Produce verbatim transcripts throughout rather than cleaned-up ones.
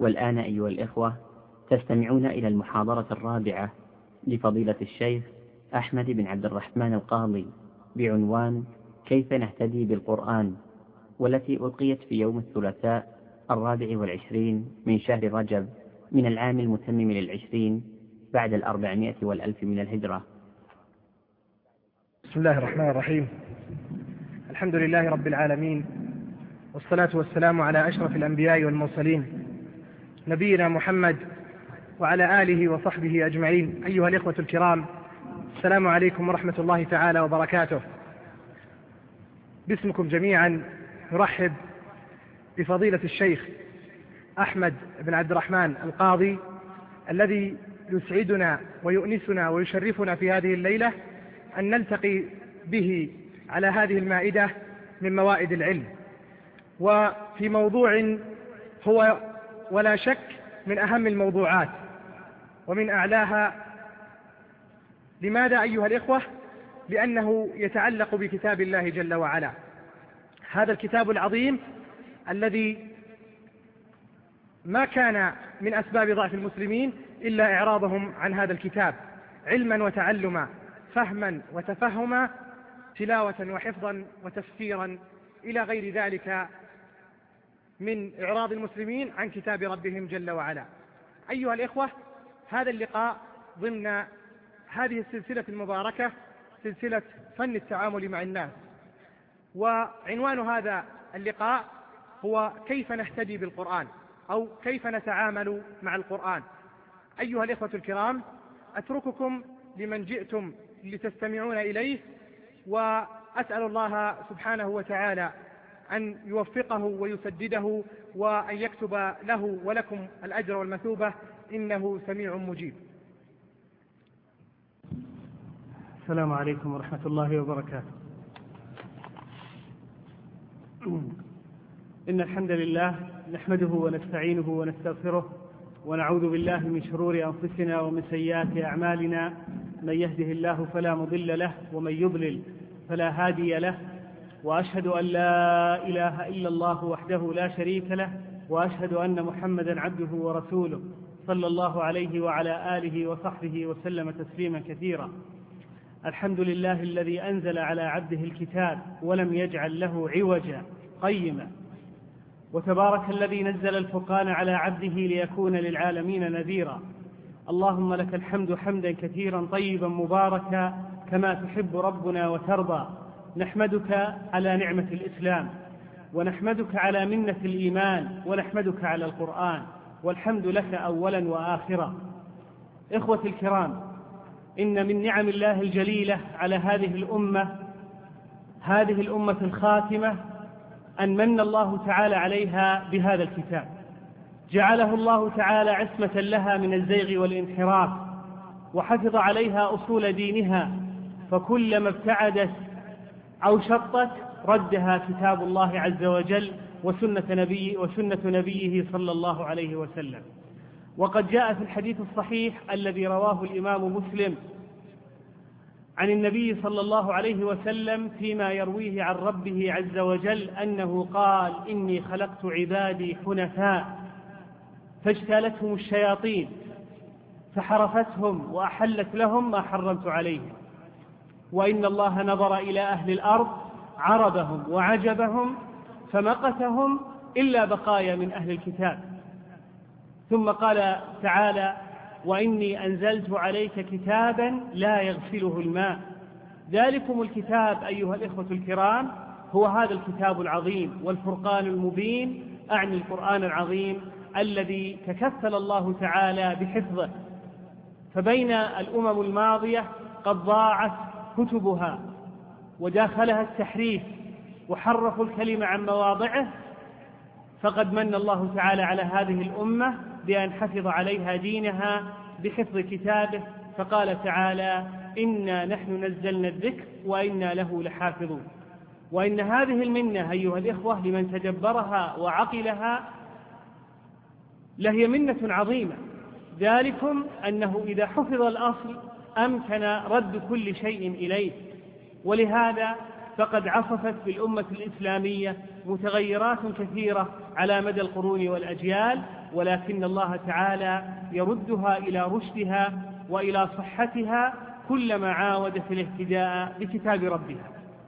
والآن أيها الإخوة تستمعون إلى المحاضرة الرابعة لفضيلة الشيخ أحمد بن عبد الرحمن القاضي بعنوان كيف نهتدي بالقرآن، والتي ألقيت في يوم الثلاثاء الرابع والعشرين من شهر رجب من العام المتمم للعشرين بعد الأربعمائة والألف من الهجرة. بسم الله الرحمن الرحيم. الحمد لله رب العالمين، والصلاة والسلام على أشرف الأنبياء والمرسلين نبينا محمد وعلى آله وصحبه أجمعين. أيها الإخوة الكرام، السلام عليكم ورحمة الله تعالى وبركاته. باسمكم جميعا نرحب بفضيلة الشيخ أحمد بن عبد الرحمن القاضي الذي يسعدنا ويؤنسنا ويشرفنا في هذه الليلة أن نلتقي به على هذه المائدة من موائد العلم، وفي موضوع هو ولا شك من أهم الموضوعات ومن أعلاها. لماذا أيها الإخوة؟ لأنه يتعلق بكتاب الله جل وعلا، هذا الكتاب العظيم الذي ما كان من أسباب ضعف المسلمين إلا إعراضهم عن هذا الكتاب علما وتعلما، فهما وتفهما، تلاوة وحفظا وتفسيرا إلى غير ذلك من إعراض المسلمين عن كتاب ربهم جل وعلا. أيها الإخوة، هذا اللقاء ضمن هذه السلسلة المباركة، سلسلة فن التعامل مع الناس، وعنوان هذا اللقاء هو كيف نهتدي بالقرآن أو كيف نتعامل مع القرآن. أيها الإخوة الكرام، أترككم لمن جئتم لتستمعون إليه، وأسأل الله سبحانه وتعالى أن يوفقه ويسدده وأن يكتب له ولكم الأجر والمثوبة، إنه سميع مجيب. السلام عليكم ورحمة الله وبركاته. إن الحمد لله نحمده ونستعينه ونستغفره، ونعوذ بالله من شرور أنفسنا ومن سيئات أعمالنا، من يهده الله فلا مضل له ومن يضلل فلا هادي له، وأشهد أن لا إله إلا الله وحده لا شريك له، وأشهد أن محمدا عبده ورسوله صلى الله عليه وعلى آله وصحبه وسلم تسليما كثيرا. الحمد لله الذي أنزل على عبده الكتاب ولم يجعل له عوجا قيما، وتبارك الذي نزل الفرقان على عبده ليكون للعالمين نذيرا. اللهم لك الحمد حمدا كثيرا طيبا مباركا كما تحب ربنا وترضى. نحمدك على نعمة الإسلام، ونحمدك على منة الإيمان، ونحمدك على القرآن، والحمد لك أولا وآخرا. إخوتي الكرام، إن من نعم الله الجليلة على هذه الأمة، هذه الأمة الخاتمة، أن من الله تعالى عليها بهذا الكتاب، جعله الله تعالى عصمة لها من الزيغ والانحراف، وحفظ عليها أصول دينها، فكلما ابتعدت أو شطت ردها كتاب الله عز وجل وسنة, نبي وسنة نبيه صلى الله عليه وسلم. وقد جاء في الحديث الصحيح الذي رواه الإمام مسلم عن النبي صلى الله عليه وسلم فيما يرويه عن ربه عز وجل أنه قال: إني خلقت عبادي حنفاء فاجتالتهم الشياطين فحرفتهم وأحلت لهم ما حرمت عليهم، وإن الله نظر إلى أهل الأرض عربهم وعجبهم فمقتهم إلا بقايا من أهل الكتاب. ثم قال تعالى: وإني أنزلت عليك كتابا لا يغسله الماء. ذلكم الكتاب أيها الإخوة الكرام هو هذا الكتاب العظيم والفرقان المبين، أعني القرآن العظيم الذي تكفل الله تعالى بحفظه. فبين الأمم الماضية قد ضاعت كتبها وداخلها التحريف وحرفوا الكلمة عن مواضعه، فقد من الله تعالى على هذه الأمة بأن حفظ عليها دينها بحفظ كتابه، فقال تعالى: إنا نحن نزلنا الذكر وإنا له لحافظون. وإن هذه المنة أيها الإخوة لمن تدبرها وعقلها لهي منة عظيمة. ذلكم أنه إذا حفظ الأصل أمكن رد كل شيء إليه، ولهذا فقد عصفت بالأمة الإسلامية متغيرات كثيرة على مدى القرون والأجيال، ولكن الله تعالى يردها إلى رشدها وإلى صحتها كلما عاودت الاهتداء بكتاب ربها.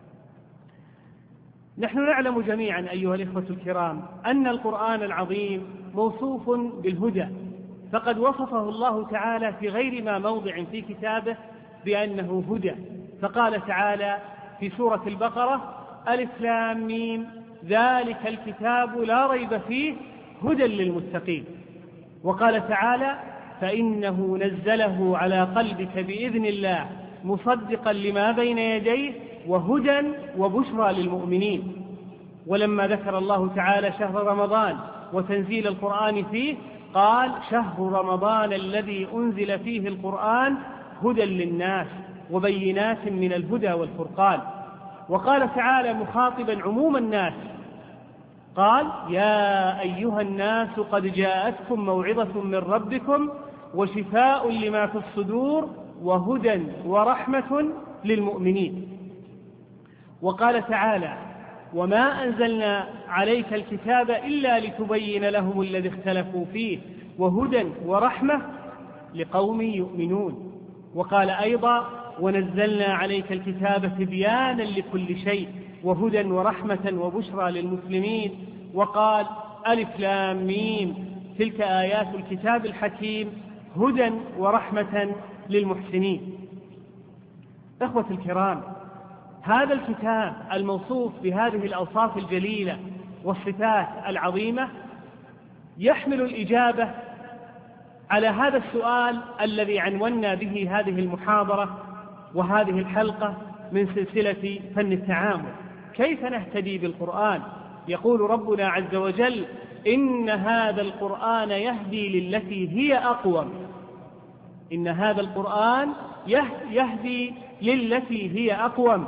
نحن نعلم جميعا أيها الإخوة الكرام أن القرآن العظيم موصوف بالهدى، فقد وصفه الله تعالى في غير ما موضع في كتابه بأنه هدى، فقال تعالى في سورة البقرة: ألف لام ميم ذلك الكتاب لا ريب فيه هدى للمتقين. وقال تعالى: فإنه نزله على قلبك بإذن الله مصدقا لما بين يديه وهدى وبشرى للمؤمنين. ولما ذكر الله تعالى شهر رمضان وتنزيل القرآن فيه قال: شهر رمضان الذي أنزل فيه القرآن هدى للناس وبينات من الهدى والفرقان. وقال تعالى مخاطبا عموم الناس قال: يا أيها الناس قد جاءتكم موعظة من ربكم وشفاء لما في الصدور وهدى ورحمة للمؤمنين. وقال تعالى: وما أنزلنا عليك الكتاب إلا لتبين لهم الذي اختلفوا فيه وهدى ورحمة لقوم يؤمنون. وقال أيضا: ونزلنا عليك الكتاب تبيانا لكل شيء وهدى ورحمة وبشرى للمسلمين. وقال: ألف لام ميم تلك آيات الكتاب الحكيم هدى ورحمة للمحسنين. إخوة الكرام، هذا الكتاب الموصوف بهذه الأوصاف الجليلة والصفات العظيمة يحمل الإجابة على هذا السؤال الذي عنونا به هذه المحاضرة وهذه الحلقة من سلسلة فن التعامل: كيف نهتدي بالقرآن؟ يقول ربنا عز وجل: إن هذا القرآن يهدي للتي هي أقوم. إن هذا القرآن يهدي للتي هي أقوم.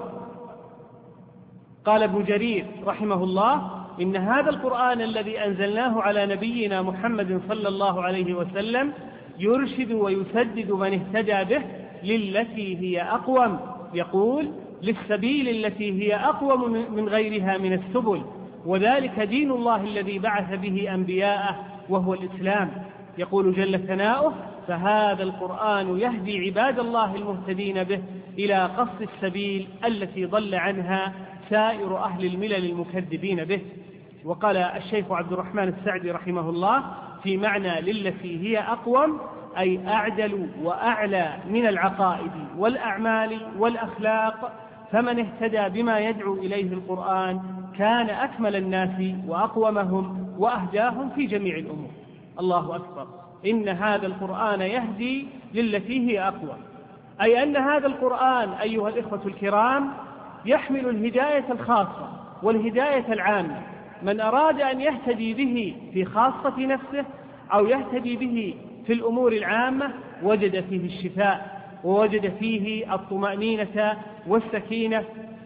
قال ابن جرير رحمه الله: إن هذا القرآن الذي أنزلناه على نبينا محمد صلى الله عليه وسلم يرشد ويسدد من اهتدى به للتي هي أقوم. يقول: للسبيل التي هي أقوم من غيرها من السبل، وذلك دين الله الذي بعث به أنبياءه وهو الإسلام. يقول جل ثناؤه: فهذا القرآن يهدي عباد الله المهتدين به إلى قصد السبيل التي ضل عنها سائر أهل الملل المكذبين به. وقال الشيخ عبد الرحمن السعدي رحمه الله في معنى للتي هي أقوم: أي أعدل وأعلى من العقائد والأعمال والأخلاق، فمن اهتدى بما يدعو إليه القرآن كان أكمل الناس وأقومهم وأهداهم في جميع الأمور. الله أكبر! إن هذا القرآن يهدي للتي هي أقوم، أي أن هذا القرآن أيها الإخوة الكرام يحمل الهداية الخاصة والهداية العامة. من أراد أن يهتدي به في خاصة نفسه أو يهتدي به في الأمور العامة وجد فيه الشفاء، ووجد فيه الطمأنينة والسكينة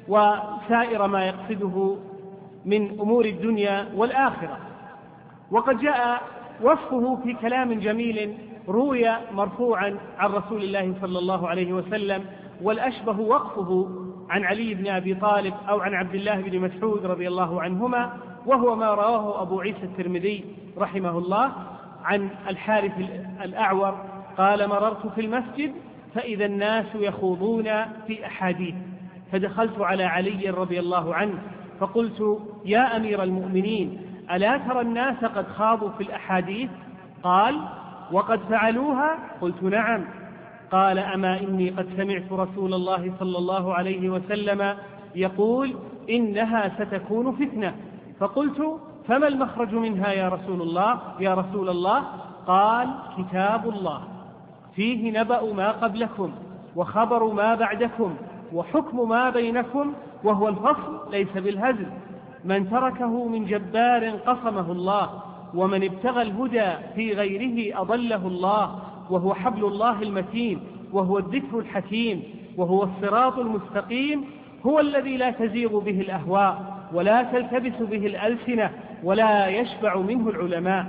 وسائر ما يقصده من أمور الدنيا والآخرة. وقد جاء وصفه في كلام جميل روي مرفوعا عن رسول الله صلى الله عليه وسلم، والأشبه وقفه عن علي بن أبي طالب أو عن عبد الله بن مسعود رضي الله عنهما، وهو ما رواه أبو عيسى الترمذي رحمه الله عن الحارث الأعور قال: مررت في المسجد فإذا الناس يخوضون في أحاديث، فدخلت على علي رضي الله عنه فقلت: يا أمير المؤمنين، ألا ترى الناس قد خاضوا في الأحاديث؟ قال: وقد فعلوها؟ قلت: نعم. قال: أما إني قد سمعت رسول الله صلى الله عليه وسلم يقول: إنها ستكون فتنة. فقلت: فما المخرج منها يا رسول الله يا رسول الله؟ قال: كتاب الله فيه نبأ ما قبلكم وخبر ما بعدكم وحكم ما بينكم، وهو الفصل ليس بالهزل. من تركه من جبار قصمه الله، ومن ابتغى الهدى في غيره أضله الله، وهو حبل الله المتين، وهو الذكر الحكيم، وهو الصراط المستقيم، هو الذي لا تزيغ به الأهواء ولا تلتبس به الألسنة ولا يشبع منه العلماء،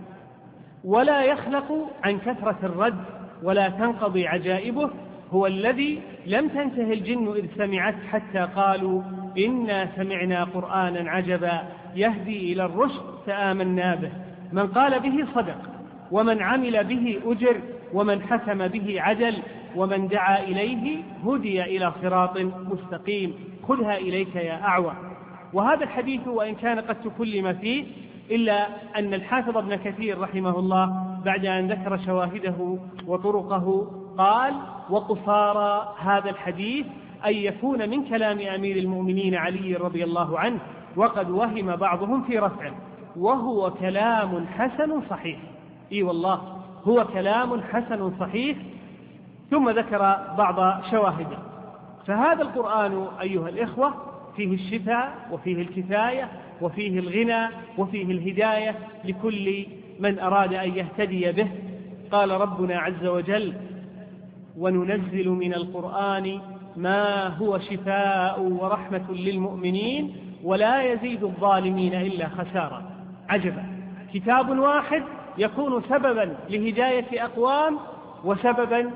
ولا يخلق عن كثرة الرد ولا تنقضي عجائبه. هو الذي لم تنته الجن إذ سمعت حتى قالوا: إنا سمعنا قرآنا عجبا يهدي إلى الرشد فآمنا به. من قال به صدق، ومن عمل به أجر، ومن حكم به عدل، ومن دعا إليه هدي إلى صراط مستقيم. خذها إليك يا أعوى. وهذا الحديث وإن كان قد تكلم فيه، إلا أن الحافظ ابن كثير رحمه الله بعد أن ذكر شواهده وطرقه قال: وقصارى هذا الحديث أن يكون من كلام أمير المؤمنين علي رضي الله عنه، وقد وهم بعضهم في رفعه، وهو كلام حسن صحيح. إي والله هو كلام حسن صحيح. ثم ذكر بعض شواهده. فهذا القرآن أيها الإخوة فيه الشفاء، وفيه الكفاية، وفيه الغنى، وفيه الهداية لكل من أراد أن يهتدي به. قال ربنا عز وجل: وننزل من القرآن ما هو شفاء ورحمة للمؤمنين ولا يزيد الظالمين إلا خسارا. عجبا، كتاب واحد يكون سببا لهداية أقوام وسببا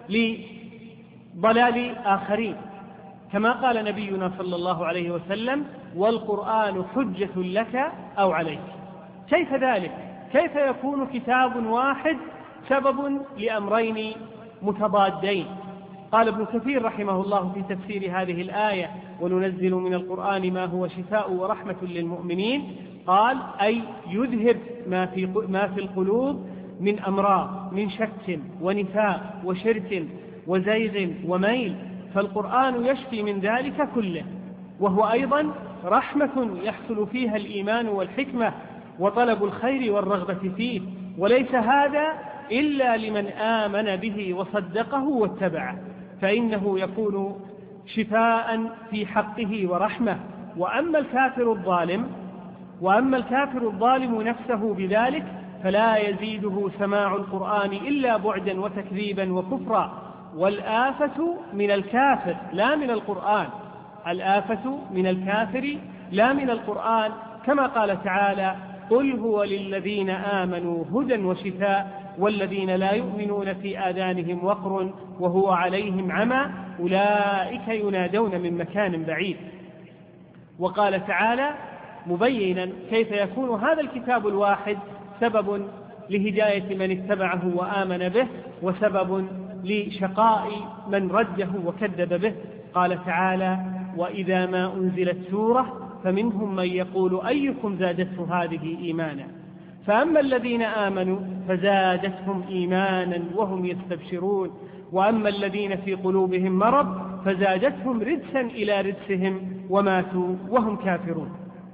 لضلال آخرين، كما قال نبينا صلى الله عليه وسلم: والقرآن حجة لك أو عليك. كيف ذلك؟ كيف يكون كتاب واحد سبب لأمرين متضادين؟ قال ابن كثير رحمه الله في تفسير هذه الآية: وننزل من القرآن ما هو شفاء ورحمة للمؤمنين، قال: أي يذهب ما في ما في القلوب من أمراض، من شك ونفاق وشرك وزيغ وميل، فالقرآن يشفي من ذلك كله، وهو أيضا رحمة يحصل فيها الإيمان والحكمة وطلب الخير والرغبة فيه، وليس هذا إلا لمن آمن به وصدقه واتبعه، فإنه يكون شفاء في حقه ورحمة. وأما الكافر الظالم وأما الكافر الظالم نفسه بذلك فلا يزيده سماع القرآن إلا بعدا وتكذيبا وكفرا. والآفة من الكافر لا من القرآن، الآفة من الكافر لا من القرآن، كما قال تعالى: قل هو للذين آمنوا هدى وشفاء والذين لا يؤمنون في آذانهم وقر وهو عليهم عمى أولئك ينادون من مكان بعيد. وقال تعالى مبينا كيف يكون هذا الكتاب الواحد سبب لهداية من اتبعه وآمن به وسبب لشقاء من رده وكذب به. قال تعالى: وإذا ما أنزلت سورة فمنهم من يقول أيكم زادته هذه إيمانا، فأما الذين آمنوا فزادتهم إيمانا وهم يستبشرون، وأما الذين في قلوبهم مرض فزادتهم رجسا إلى رجسهم وماتوا وهم كافرون.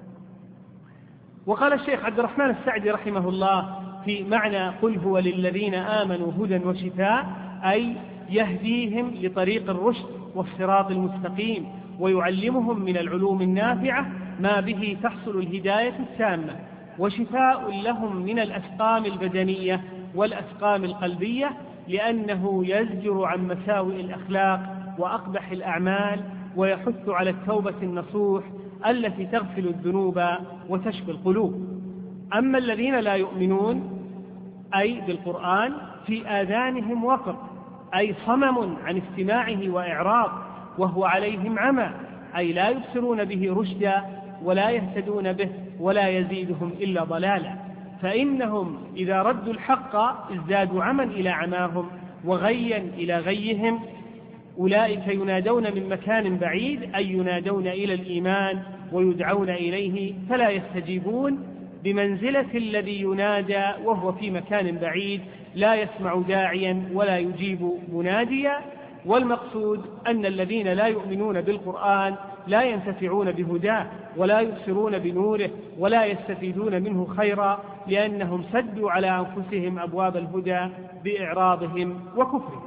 وقال الشيخ عبد الرحمن السعدي رحمه الله في معنى قل هو للذين آمنوا هدى وشفاء، أي يهديهم لطريق الرشد والصراط المستقيم، ويعلمهم من العلوم النافعة ما به تحصل الهداية التامة، وشفاء لهم من الأسقام البدنية والأسقام القلبية، لأنه يزجر عن مساوئ الأخلاق وأقبح الأعمال، ويحث على التوبة النصوح التي تغفل الذنوب وتشفي القلوب. أما الذين لا يؤمنون أي بالقرآن في آذانهم وقر، أي صمم عن استماعه وإعراض، وهو عليهم عمى، أي لا يبصرون به رشدا ولا يهتدون به ولا يزيدهم إلا ضلالا، فإنهم إذا ردوا الحق ازدادوا عمى إلى عماهم وغيا إلى غيهم. أولئك ينادون من مكان بعيد، أي ينادون إلى الإيمان ويدعون إليه فلا يستجيبون، بمنزلة الذي ينادى وهو في مكان بعيد لا يسمع داعيا ولا يجيب مناديا. والمقصود أن الذين لا يؤمنون بالقرآن لا ينتفعون بهداه ولا يبصرون بنوره ولا يستفيدون منه خيرا، لأنهم سدوا على أنفسهم أبواب الهدى بإعراضهم وكفرهم.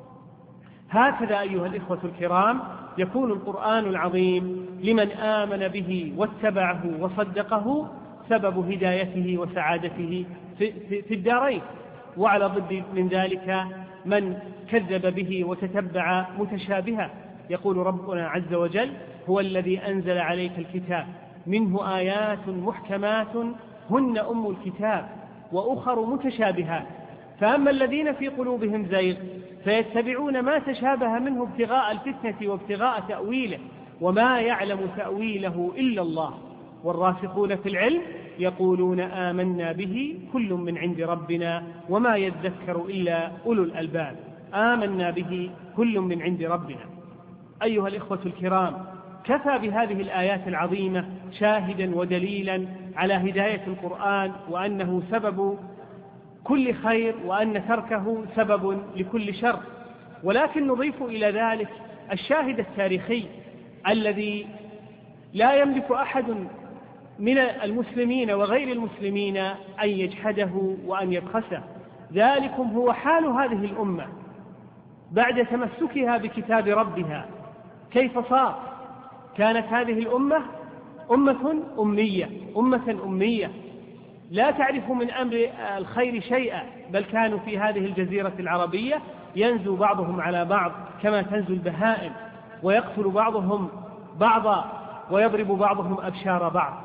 هكذا أيها الإخوة الكرام يكون القرآن العظيم لمن آمن به واتبعه وصدقه سبب هدايته وسعادته في, في, في الدارين. وعلى ضد من ذلك من كذب به وتتبع متشابها. يقول ربنا عز وجل: هو الذي أنزل عليك الكتاب منه آيات محكمات هن أم الكتاب وأخر متشابهات، فأما الذين في قلوبهم زيغ فيتبعون ما تشابه منه ابتغاء الفتنة وابتغاء تأويله، وما يعلم تأويله إلا الله، والراسخون في العلم يقولون آمنا به كل من عند ربنا وما يذكر إلا أولو الألباب. آمنا به كل من عند ربنا. أيها الإخوة الكرام، كفى بهذه الآيات العظيمة شاهدا ودليلا على هداية القرآن وأنه سبب كل خير وأن تركه سبب لكل شر. ولكن نضيف إلى ذلك الشاهد التاريخي الذي لا يملك أحد من المسلمين وغير المسلمين أن يجحده وأن يبخسه. ذلكم هو حال هذه الأمة بعد تمسكها بكتاب ربها. كيف صار؟ كانت هذه الأمة أمة أمية أمة أمية لا تعرف من أمر الخير شيئا، بل كانوا في هذه الجزيرة العربية ينزو بعضهم على بعض كما تنزو البهائم، ويقتل بعضهم بعضا ويضرب بعضهم أبشار بعض،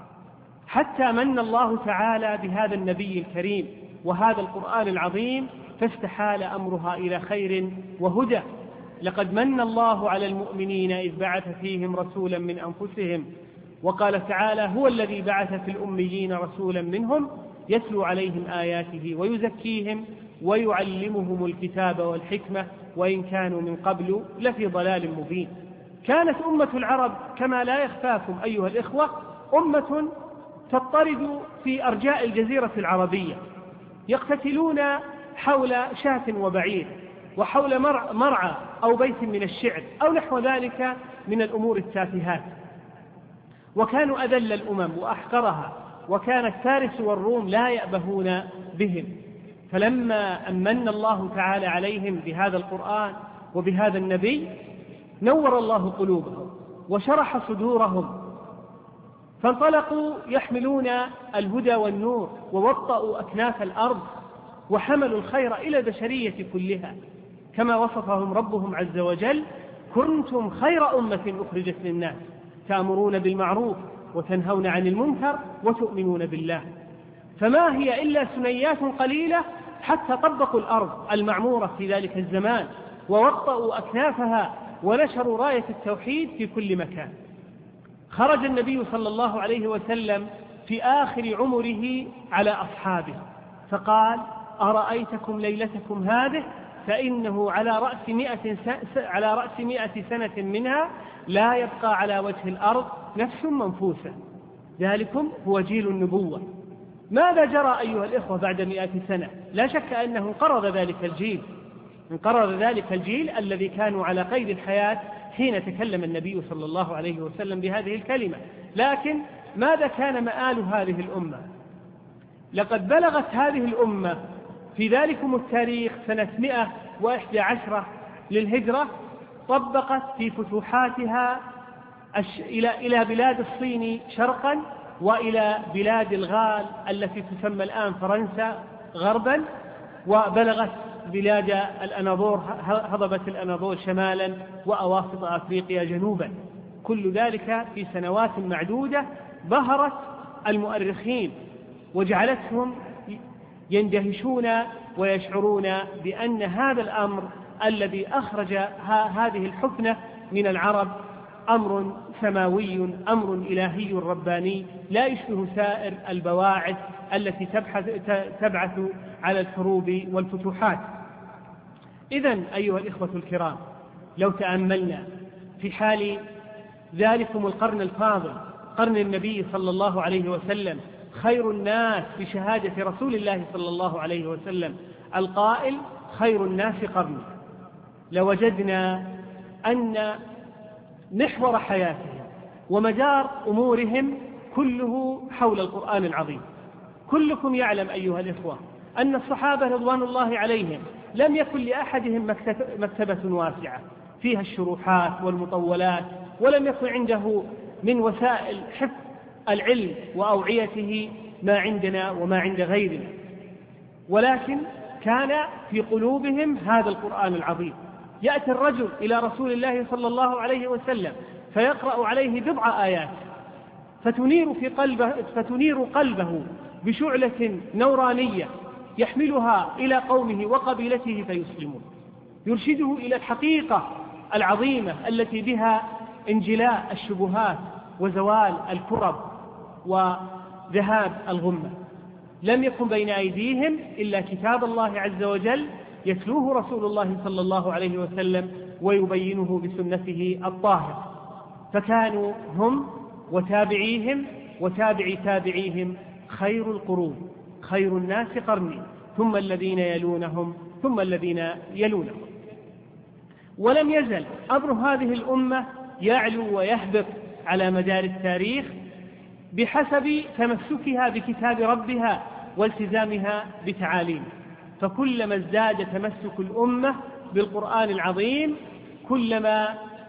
حتى من الله تعالى بهذا النبي الكريم وهذا القرآن العظيم فاستحال أمرها إلى خير وهدى. لقد من الله على المؤمنين إذ بعث فيهم رسولا من أنفسهم، وقال تعالى هو الذي بعث في الأميين رسولا منهم يتلو عليهم آياته ويزكيهم ويعلمهم الكتاب والحكمة وإن كانوا من قبل لفي ضلال مبين. كانت أمة العرب كما لا يخفاكم أيها الإخوة أمة تضطرد في أرجاء الجزيرة العربية، يقتتلون حول شاة وبعير وحول مرعى أو بيت من الشعر أو نحو ذلك من الأمور التافهات، وكانوا أذل الأمم وأحقرها، وكان فارس والروم لا يأبهون بهم. فلما أمن الله تعالى عليهم بهذا القرآن وبهذا النبي نور الله قلوبهم وشرح صدورهم، فانطلقوا يحملون الهدى والنور ووطأوا أكناف الأرض وحملوا الخير إلى البشرية كلها، كما وصفهم ربهم عز وجل: كنتم خير أمة أخرجت للناس تأمرون بالمعروف وتنهون عن المنكر وتؤمنون بالله. فما هي إلا ثنيات قليلة حتى طبقوا الأرض المعمورة في ذلك الزمان ووطأوا أكنافها ونشروا راية التوحيد في كل مكان. خرج النبي صلى الله عليه وسلم في آخر عمره على أصحابه فقال: أرأيتكم ليلتكم هذه فإنه على رأس مئة على رأس مئة سنة منها لا يبقى على وجه الأرض نفس منفوسة. ذلكم هو جيل النبوة. ماذا جرى أيها الإخوة بعد مئة سنة؟ لا شك أنه انقرض ذلك الجيل انقرض ذلك الجيل الذي كانوا على قيد الحياة حين تكلم النبي صلى الله عليه وسلم بهذه الكلمة. لكن ماذا كان مآل هذه الأمة؟ لقد بلغت هذه الأمة في ذلكم التاريخ سنة مئة وإحدى عشرة للهجرة، طبقت في فتوحاتها إلى إلى بلاد الصين شرقا وإلى بلاد الغال التي تسمى الآن فرنسا غربا، وبلغت بلاد الأناضول هضبة الأناضول شمالا وأواسط أفريقيا جنوبا. كل ذلك في سنوات معدودة بهرت المؤرخين وجعلتهم يندهشون ويشعرون بأن هذا الأمر الذي أخرج هذه الحفنة من العرب أمر سماوي، أمر إلهي رباني لا يشبه سائر البواعث التي تبعث على الحروب والفتوحات. إذن أيها الإخوة الكرام، لو تأملنا في حال ذلكم القرن الفاضل، قرن النبي صلى الله عليه وسلم، خير الناس بشهادة رسول الله صلى الله عليه وسلم القائل: خير الناس قرني، لوجدنا أن محور حياتهم ومدار أمورهم كله حول القرآن العظيم. كلكم يعلم أيها الإخوة أن الصحابة رضوان الله عليهم لم يكن لأحدهم مكتبة واسعة فيها الشروحات والمطولات، ولم يكن عنده من وسائل حفظ العلم وأوعيته ما عندنا وما عند غيرنا، ولكن كان في قلوبهم هذا القرآن العظيم. يأتي الرجل إلى رسول الله صلى الله عليه وسلم فيقرأ عليه بضع آيات فتنير, في قلبه فتنير قلبه بشعلة نورانية يحملها إلى قومه وقبيلته فيسلمون، يرشده إلى الحقيقة العظيمة التي بها انجلاء الشبهات وزوال الكرب ذهاب الغمة. لم يكن بين أيديهم إلا كتاب الله عز وجل يتلوه رسول الله صلى الله عليه وسلم ويبينه بسنته الطاهرة، فكانوا هم وتابعيهم وتابعي تابعيهم خير القرون، خير الناس قرني، ثم الذين يلونهم ثم الذين يلونهم. ولم يزل أمر هذه الأمة يعلو ويهبط على مدار التاريخ بحسب تمسكها بكتاب ربها والتزامها بتعاليمه، فكلما ازداد تمسك الأمة بالقرآن العظيم كلما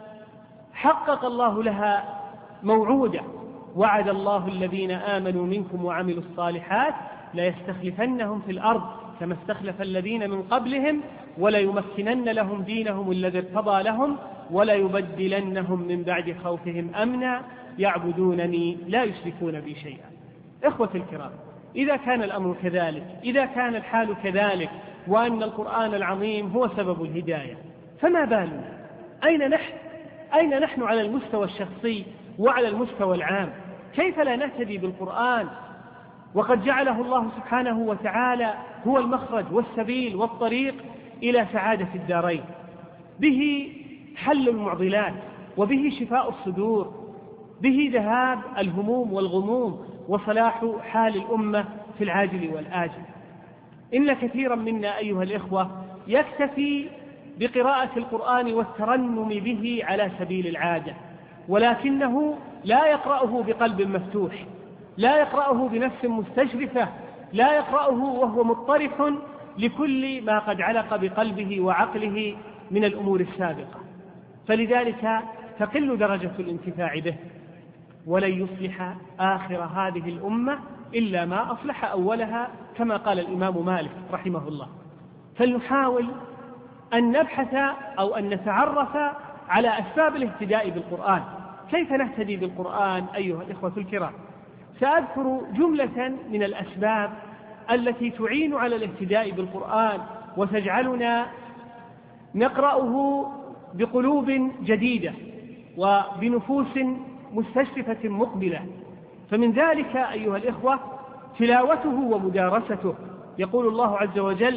حقق الله لها موعودا. وعد الله الذين آمنوا منكم وعملوا الصالحات ليستخلفنهم في الأرض كما استخلف الذين من قبلهم وليمكنن لهم دينهم الذي ارتضى لهم وليبدلنهم من بعد خوفهم أمنا يعبدونني لا يشركون بي شيئا. إخوة الكرام، إذا كان الأمر كذلك، إذا كان الحال كذلك، وأن القرآن العظيم هو سبب الهداية، فما بالنا؟ أين نحن؟ أين نحن على المستوى الشخصي وعلى المستوى العام؟ كيف لا نهتدي بالقرآن وقد جعله الله سبحانه وتعالى هو المخرج والسبيل والطريق إلى سعادة الدارين؟ به حل المعضلات، وبه شفاء الصدور، به ذهاب الهموم والغموم، وصلاح حال الأمة في العاجل والآجل. إن كثيرا منا أيها الإخوة يكتفي بقراءة القرآن والترنم به على سبيل العادة، ولكنه لا يقرأه بقلب مفتوح، لا يقرأه بنفس مستشرفة، لا يقرأه وهو مضطرح لكل ما قد علق بقلبه وعقله من الأمور السابقة، فلذلك تقل درجة الانتفاع به. ولن يصلح آخر هذه الأمة إلا ما أصلح أولها، كما قال الإمام مالك رحمه الله. فلنحاول أن نبحث أو أن نتعرف على أسباب الاهتداء بالقرآن. كيف نهتدي بالقرآن أيها الإخوة الكرام؟ سأذكر جملة من الأسباب التي تعين على الاهتداء بالقرآن وتجعلنا نقرأه بقلوب جديدة وبنفوس مستشرفة مقبلة. فمن ذلك أيها الإخوة تلاوته ومدارسته. يقول الله عز وجل: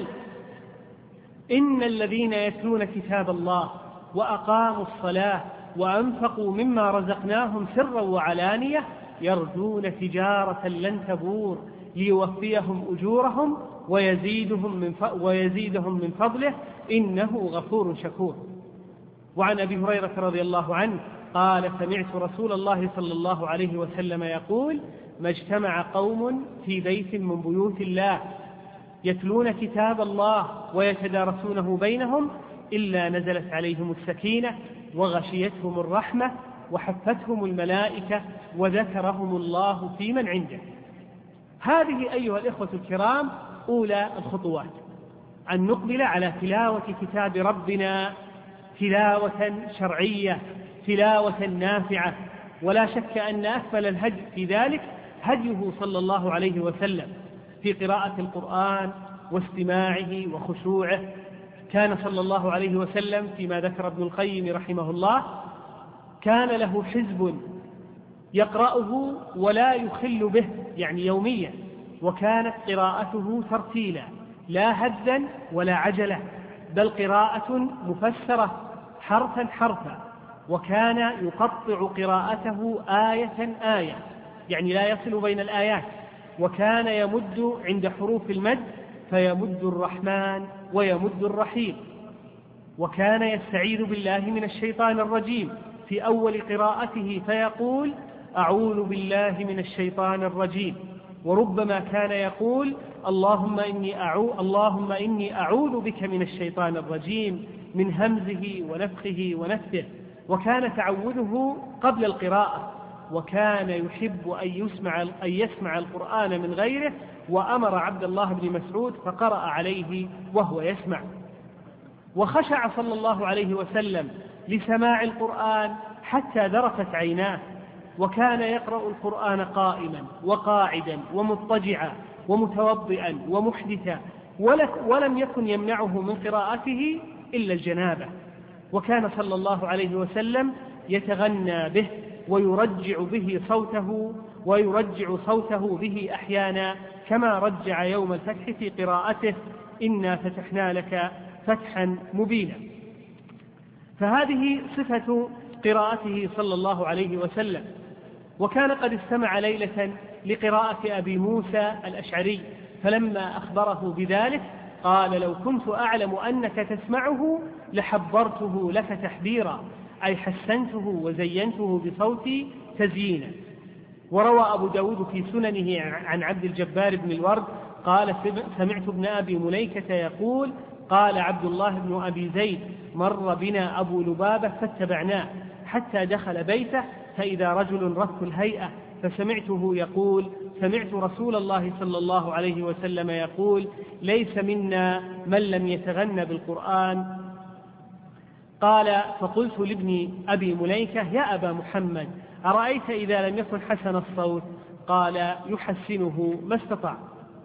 إن الذين يتلون كتاب الله وأقاموا الصلاة وأنفقوا مما رزقناهم سرا وعلانية يرجون تجارة لن تبور ليوفيهم أجورهم ويزيدهم من, ف... ويزيدهم من فضله إنه غفور شكور. وعن أبي هريرة رضي الله عنه قال: سمعت رسول الله صلى الله عليه وسلم يقول: ما اجتمع قوم في بيت من بيوت الله يتلون كتاب الله ويتدارسونه بينهم إلا نزلت عليهم السكينة وغشيتهم الرحمة وحفتهم الملائكة وذكرهم الله في من عنده. هذه أيها الإخوة الكرام أولى الخطوات، أن نقبل على تلاوة كتاب ربنا تلاوة شرعية، تلاوة نافعة. ولا شك أن أكمل الهدي في ذلك هديه صلى الله عليه وسلم في قراءة القرآن واستماعه وخشوعه. كان صلى الله عليه وسلم فيما ذكر ابن القيم رحمه الله كان له حزب يقرأه ولا يخل به، يعني يوميا، وكانت قراءته ترتيلا لا هدا ولا عجلة، بل قراءة مفسرة حرفا حرفا، وكان يقطع قراءته آية آية، يعني لا يصل بين الآيات، وكان يمد عند حروف المد فيمد الرحمن ويمد الرحيم. وكان يستعيذ بالله من الشيطان الرجيم في أول قراءته فيقول: أعوذ بالله من الشيطان الرجيم. وربما كان يقول: اللهم إني أعوذ, اللهم إني أعوذ بك من الشيطان الرجيم من همزه ونفخه ونفثه. وكان تعوذه قبل القراءة، وكان يحب أن يسمع, أن يسمع القرآن من غيره، وأمر عبد الله بن مسعود فقرأ عليه وهو يسمع. وخشع صلى الله عليه وسلم لسماع القرآن حتى ذرفت عيناه، وكان يقرأ القرآن قائما وقاعدا ومضطجعا ومتوضئا ومحدثا، ولم يكن يمنعه من قراءته إلا الجنابة. وكان صلى الله عليه وسلم يتغنى به ويرجع به صوته ويرجع صوته به أحيانا، كما رجع يوم الفتح في قراءته إنا فتحنا لك فتحا مبينا. فهذه صفة قراءته صلى الله عليه وسلم. وكان قد استمع ليلة لقراءة أبي موسى الأشعري، فلما أخبره بذلك قال لو كنت أعلم أنك تسمعه لحبرته لك تحبيرا، أي حسنته وزينته بصوتي تزيينا. وروى أبو داود في سننه عن عبد الجبار بن الورد قال سمعت ابن أبي مليكة يقول قال عبد الله بن أبي زيد مر بنا أبو لبابة فاتبعناه حتى دخل بيته فإذا رجل رث الهيئة، فسمعته يقول سمعت رسول الله صلى الله عليه وسلم يقول ليس منا من لم يتغنى بالقرآن. قال فقلت لابن أبي مليكة يا أبا محمد أرأيت إذا لم يكن حسن الصوت؟ قال يحسنه ما استطاع.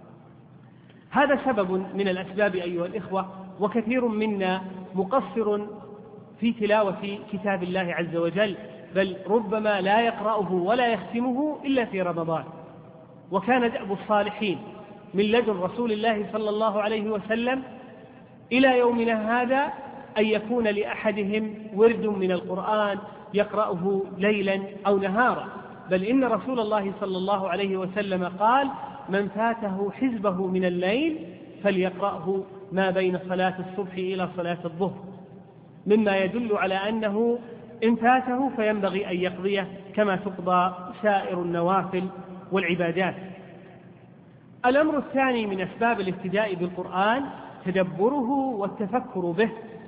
هذا سبب من الأسباب أيها الإخوة، وكثير منا مقصر في تلاوة كتاب الله عز وجل، بل ربما لا يقرأه ولا يختمه إلا في رمضان. وكان دأب الصالحين من لدن رسول الله صلى الله عليه وسلم إلى يومنا هذا أن يكون لأحدهم ورد من القرآن يقرأه ليلا أو نهارا، بل إن رسول الله صلى الله عليه وسلم قال من فاته حزبه من الليل فليقرأه ما بين صلاة الصبح إلى صلاة الظهر، مما يدل على أنه إن فاته فينبغي أن يقضيه كما تقضى سائر النوافل والعبادات. الأمر الثاني من أسباب الاهتداء بالقرآن تدبره والتفكر به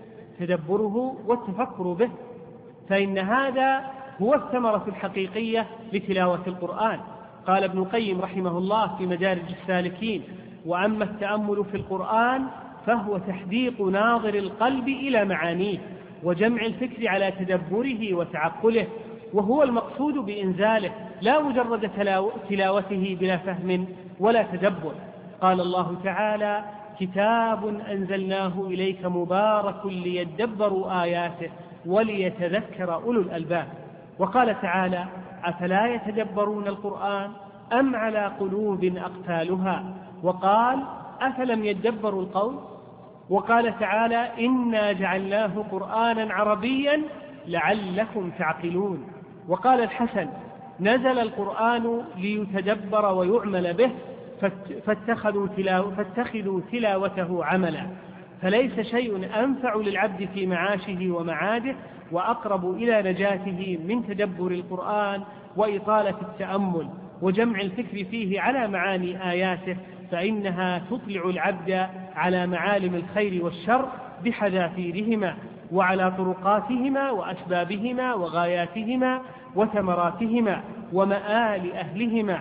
تدبره والتفكر به فإن هذا هو الثمرة الحقيقية لتلاوة القرآن. قال ابن القيم رحمه الله في مدارج السالكين وأما التأمل في القرآن فهو تحديق ناظر القلب إلى معانيه وجمع الفكر على تدبره وتعقله، وهو المقصود بإنزاله لا مجرد تلاوته بلا فهم ولا تدبر. قال الله تعالى كتاب أنزلناه إليك مبارك ليدبروا آياته وليتذكر أولو الألباب. وقال تعالى أفلا يتدبرون القرآن أم على قلوب أقفالها، وقال أفلم يدبروا القول. وقال تعالى إنا جعلناه قرآنا عربيا لعلكم تعقلون. وقال الحسن نزل القرآن ليتدبر ويعمل به فاتخذوا, تلاو فاتخذوا تلاوته عملا، فليس شيء أنفع للعبد في معاشه ومعاده وأقرب إلى نجاته من تدبر القرآن وإطالة التأمل وجمع الفكر فيه على معاني آياته، فإنها تطلع العبد على معالم الخير والشر بحذافيرهما وعلى طرقاتهما وأسبابهما وغاياتهما وثمراتهما ومآل أهلهما،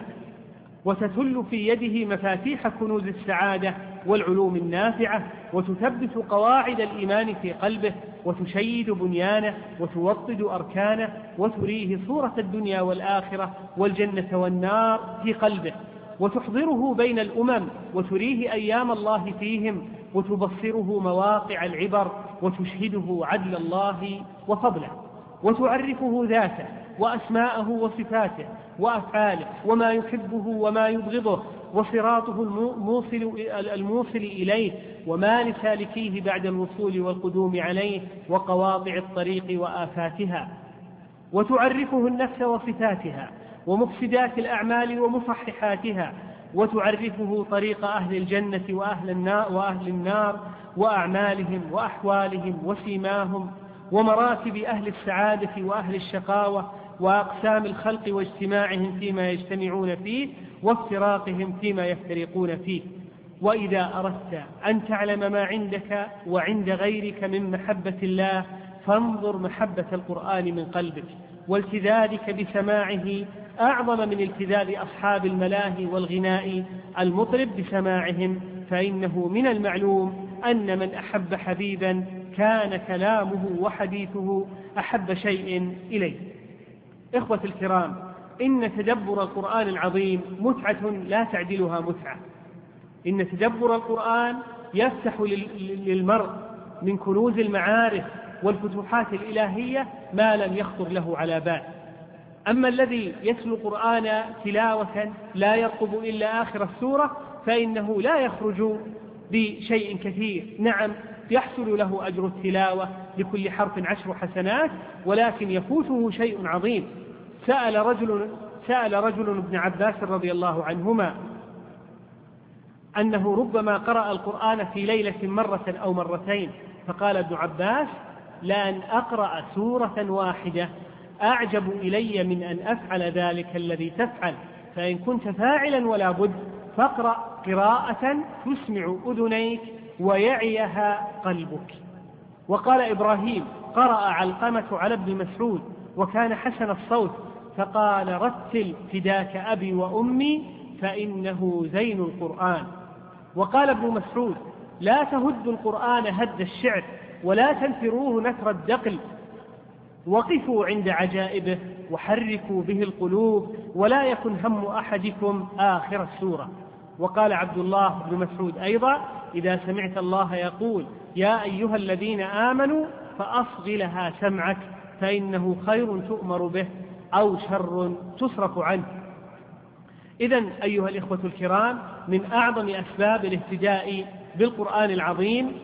وتتل في يده مفاتيح كنوز السعادة والعلوم النافعة، وتثبت قواعد الإيمان في قلبه وتشيد بنيانه وتوطد أركانه وتريه صورة الدنيا والآخرة والجنة والنار في قلبه، وتحضره بين الأمم وتريه أيام الله فيهم وتبصره مواقع العبر وتشهده عدل الله وفضله، وتعرفه ذاته وأسماءه وصفاته وأفعاله وما يحبه وما يبغضه وصراطه الموصل, الموصل إليه وما لسالكيه بعد الوصول والقدوم عليه وقواطع الطريق وآفاتها، وتعرفه النفس وصفاتها ومفسدات الأعمال ومصححاتها، وتعرفه طريق أهل الجنة وأهل النار, وأهل النار وأعمالهم وأحوالهم وسيماهم ومراتب أهل السعادة وأهل الشقاوة وأقسام الخلق واجتماعهم فيما يجتمعون فيه وافتراقهم فيما يفترقون فيه. وإذا أردت أن تعلم ما عندك وعند غيرك من محبة الله فانظر محبة القرآن من قلبك، والتذاذك بسماعه أعظم من التذاذ أصحاب الملاهي والغناء المطرب بسماعهم، فإنه من المعلوم أن من أحب حبيبا كان كلامه وحديثه أحب شيء إليه. إخوة الكرام، إن تدبر القرآن العظيم متعة لا تعدلها متعة. إن تدبر القرآن يفتح للمرء من كنوز المعارف والفتوحات الإلهية ما لم يخطر له على بال. أما الذي يتلو القرآن تلاوة لا يرقب إلا آخر السورة فإنه لا يخرج بشيء كثير. نعم يحصل له أجر التلاوة لكل حرف عشر حسنات، ولكن يفوته شيء عظيم. سأل رجل, سأل رجل ابن عباس رضي الله عنهما أنه ربما قرأ القرآن في ليلة مرة أو مرتين، فقال ابن عباس: لأن أقرأ سورة واحدة أعجب إلي من أن أفعل ذلك الذي تفعل، فإن كنت فاعلا ولا بد فاقرأ قراءة تسمع أذنيك ويعيها قلبك. وقال إبراهيم: قرأ علقمة على ابن مسعود وكان حسن الصوت فقال: رتل فداك أبي وأمي فإنه زين القرآن. وقال ابن مسعود: لا تهدوا القرآن هد الشعر ولا تنفروه نثر الدقل، وقفوا عند عجائبه وحركوا به القلوب ولا يكن هم أحدكم آخر السورة. وقال عبد الله بن مسعود أيضا: إذا سمعت الله يقول يا أيها الذين آمنوا فأصغ لها سمعك فإنه خير تؤمر به أو شر تصرف عنه. إذن أيها الإخوة الكرام، من أعظم أسباب الاهتداء بالقرآن العظيم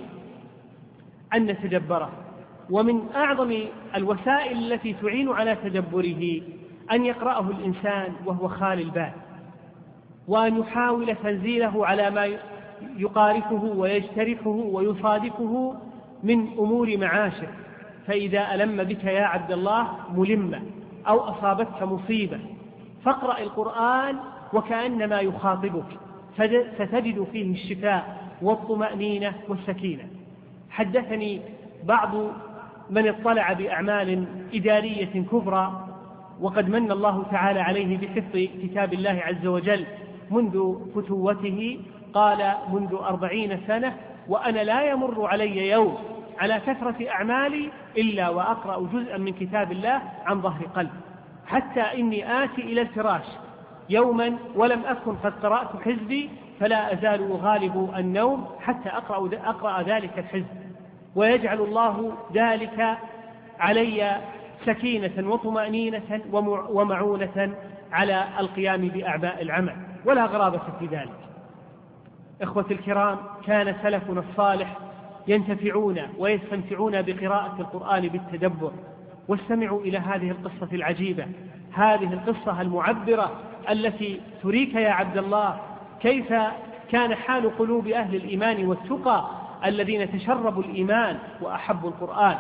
أن نتدبره، ومن أعظم الوسائل التي تعين على تدبره أن يقرأه الإنسان وهو خالي البال، وأن يحاول تنزيله على ما يقارفه ويجترحه ويصادفه من أمور معاشه. فإذا ألم بك يا عبد الله ملمة أو أصابتك مصيبة فاقرأ القرآن وكأنما يخاطبك، ستجد فيه الشفاء والطمأنينة والسكينة. حدثني بعض من اطلع بأعمال إدارية كبرى وقد من الله تعالى عليه بحفظ كتاب الله عز وجل منذ فتوته، قال: منذ أربعين سنة وأنا لا يمر علي يوم على كثرة أعمالي إلا وأقرأ جزءا من كتاب الله عن ظهر قلب، حتى إني آتي إلى الفراش يوما ولم أكن قد قرأت حزبي فلا أزال أغالب النوم حتى أقرأ, أقرأ ذلك الحزب، ويجعل الله ذلك علي سكينة وطمأنينة ومعونة على القيام بأعباء العمل، ولا غرابة في ذلك. إخوتي الكرام، كان سلفنا الصالح ينتفعون ويستمتعون بقراءة القرآن بالتدبر. واستمعوا إلى هذه القصة العجيبة، هذه القصة المعبرة التي تريك يا عبد الله كيف كان حال قلوب أهل الإيمان والتقى الذين تشربوا الإيمان وأحبوا القرآن.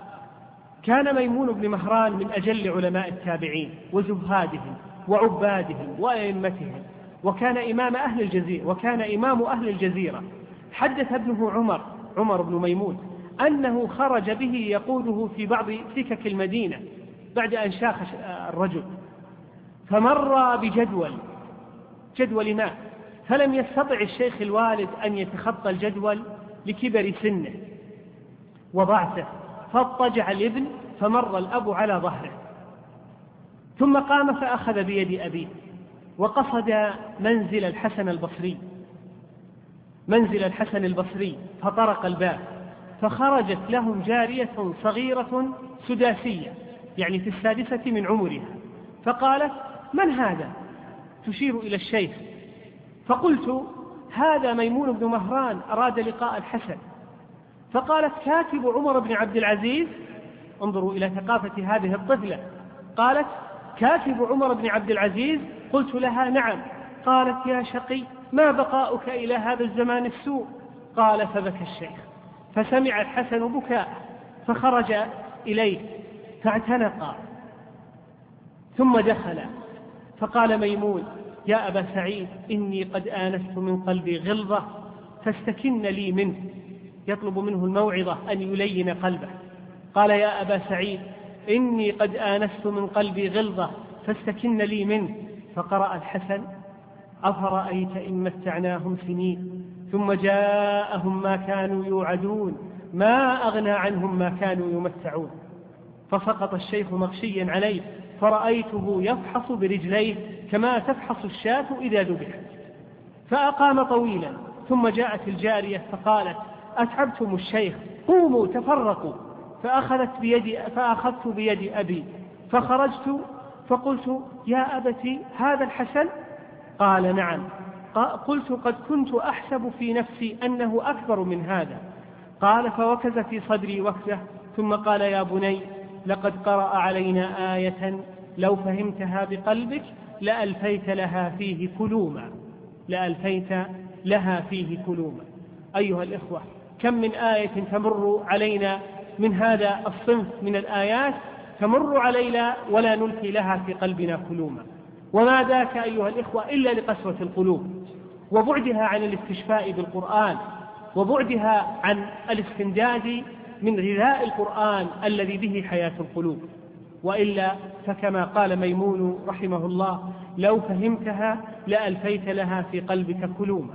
كان ميمون بن مهران من أجل علماء التابعين وزهادهم وعبادهم وأئمتهم، وكان إمام أهل الجزيرة وكان إمام أهل الجزيرة. حدث ابنه عمر عمر بن ميمون أنه خرج به يقوده في بعض سكك المدينة بعد أن شاخ الرجل، فمر بجدول جدول ماء، فلم يستطع الشيخ الوالد أن يتخطى الجدول لكبر سنه وضعفه، فاضطجع الابن فمر الأب على ظهره، ثم قام فأخذ بيد أبيه وقصد منزل الحسن البصري منزل الحسن البصري فطرق الباب، فخرجت لهم جارية صغيرة سداسية يعني في السادسة من عمرها، فقالت: من هذا؟ تشير إلى الشيخ. فقلت: هذا ميمون بن مهران أراد لقاء الحسن. فقالت: كاتب عمر بن عبد العزيز. انظروا إلى ثقافة هذه الطفلة، قالت: كاتب عمر بن عبد العزيز. قلت لها: نعم. قالت: يا شقي، ما بقاؤك إلى هذا الزمان السوء؟ قال: فبكى الشيخ، فسمع الحسن بكاء فخرج إليه فاعتنقا، ثم دخل فقال ميمون: يا أبا سعيد، إني قد آنست من قلبي غلظة فاستكن لي منه، يطلب منه الموعظة أن يلين قلبه. قال: يا أبا سعيد، إني قد آنست من قلبي غلظة فاستكن لي منه. فقرأ الحسن: أفرأيت إن متعناهم سنين ثم جاءهم ما كانوا يوعدون ما أغنى عنهم ما كانوا يمتعون. فسقط الشيخ مغشيا عليه، فرأيته يفحص برجليه كما تفحص الشاة إذا ذبحت، فأقام طويلا، ثم جاءت الجارية فقالت: أتعبتم الشيخ، قوموا تفرقوا. فأخذت بيد فأخذت بيد أبي فخرجت فقلت: يا أبت هذا الحسن؟ قال: نعم. قلت: قد كنت أحسب في نفسي أنه أكبر من هذا. قال: فوكز في صدري وكزة، ثم قال: يا بني، لقد قرأ علينا آية لو فهمتها بقلبك لألفيت لها فيه كلوما لألفيت لها فيه كلوما. أيها الإخوة، كم من آية تمر علينا من هذا الصنف من الآيات تمر علينا ولا نلقي لها في قلبنا كلوما، وما ذاك أيها الإخوة إلا لقسوة القلوب وبعدها عن الاستشفاء بالقرآن وبعدها عن الاستمداد من غذاء القرآن الذي به حياة القلوب. وإلا فكما قال ميمون رحمه الله: لو فهمتها لألفيت لها في قلبك كلوما.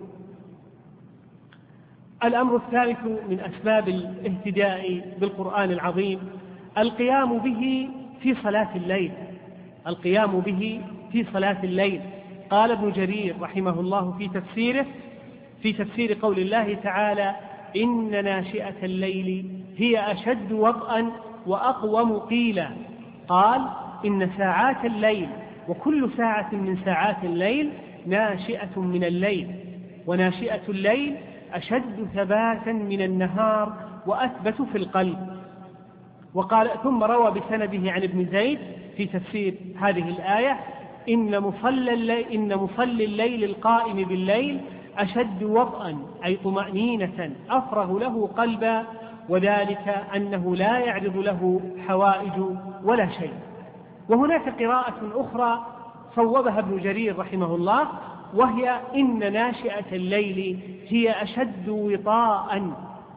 الأمر الثالث من أسباب الاهتداء بالقرآن العظيم القيام به في صلاة الليل القيام به في صلاة الليل. قال ابن جرير رحمه الله في تفسيره في تفسير قول الله تعالى: إن ناشئة الليل هي أشد وطئا وأقوم قيلا. قال: إن ساعات الليل، وكل ساعة من ساعات الليل ناشئة من الليل، وناشئة الليل أشد ثباتا من النهار وأثبت في القلب. وقال ثم روى بسنده عن ابن زيد في تفسير هذه الآية: إن مصلي الليل, إن مصلي الليل القائم بالليل أشد وطئا، أي طمأنينة، أفرغ له قلبا، وذلك أنه لا يعرض له حوائج ولا شيء. وهناك قراءة أخرى صوبها ابن جرير رحمه الله، وهي: إن ناشئة الليل هي أشد وطاء.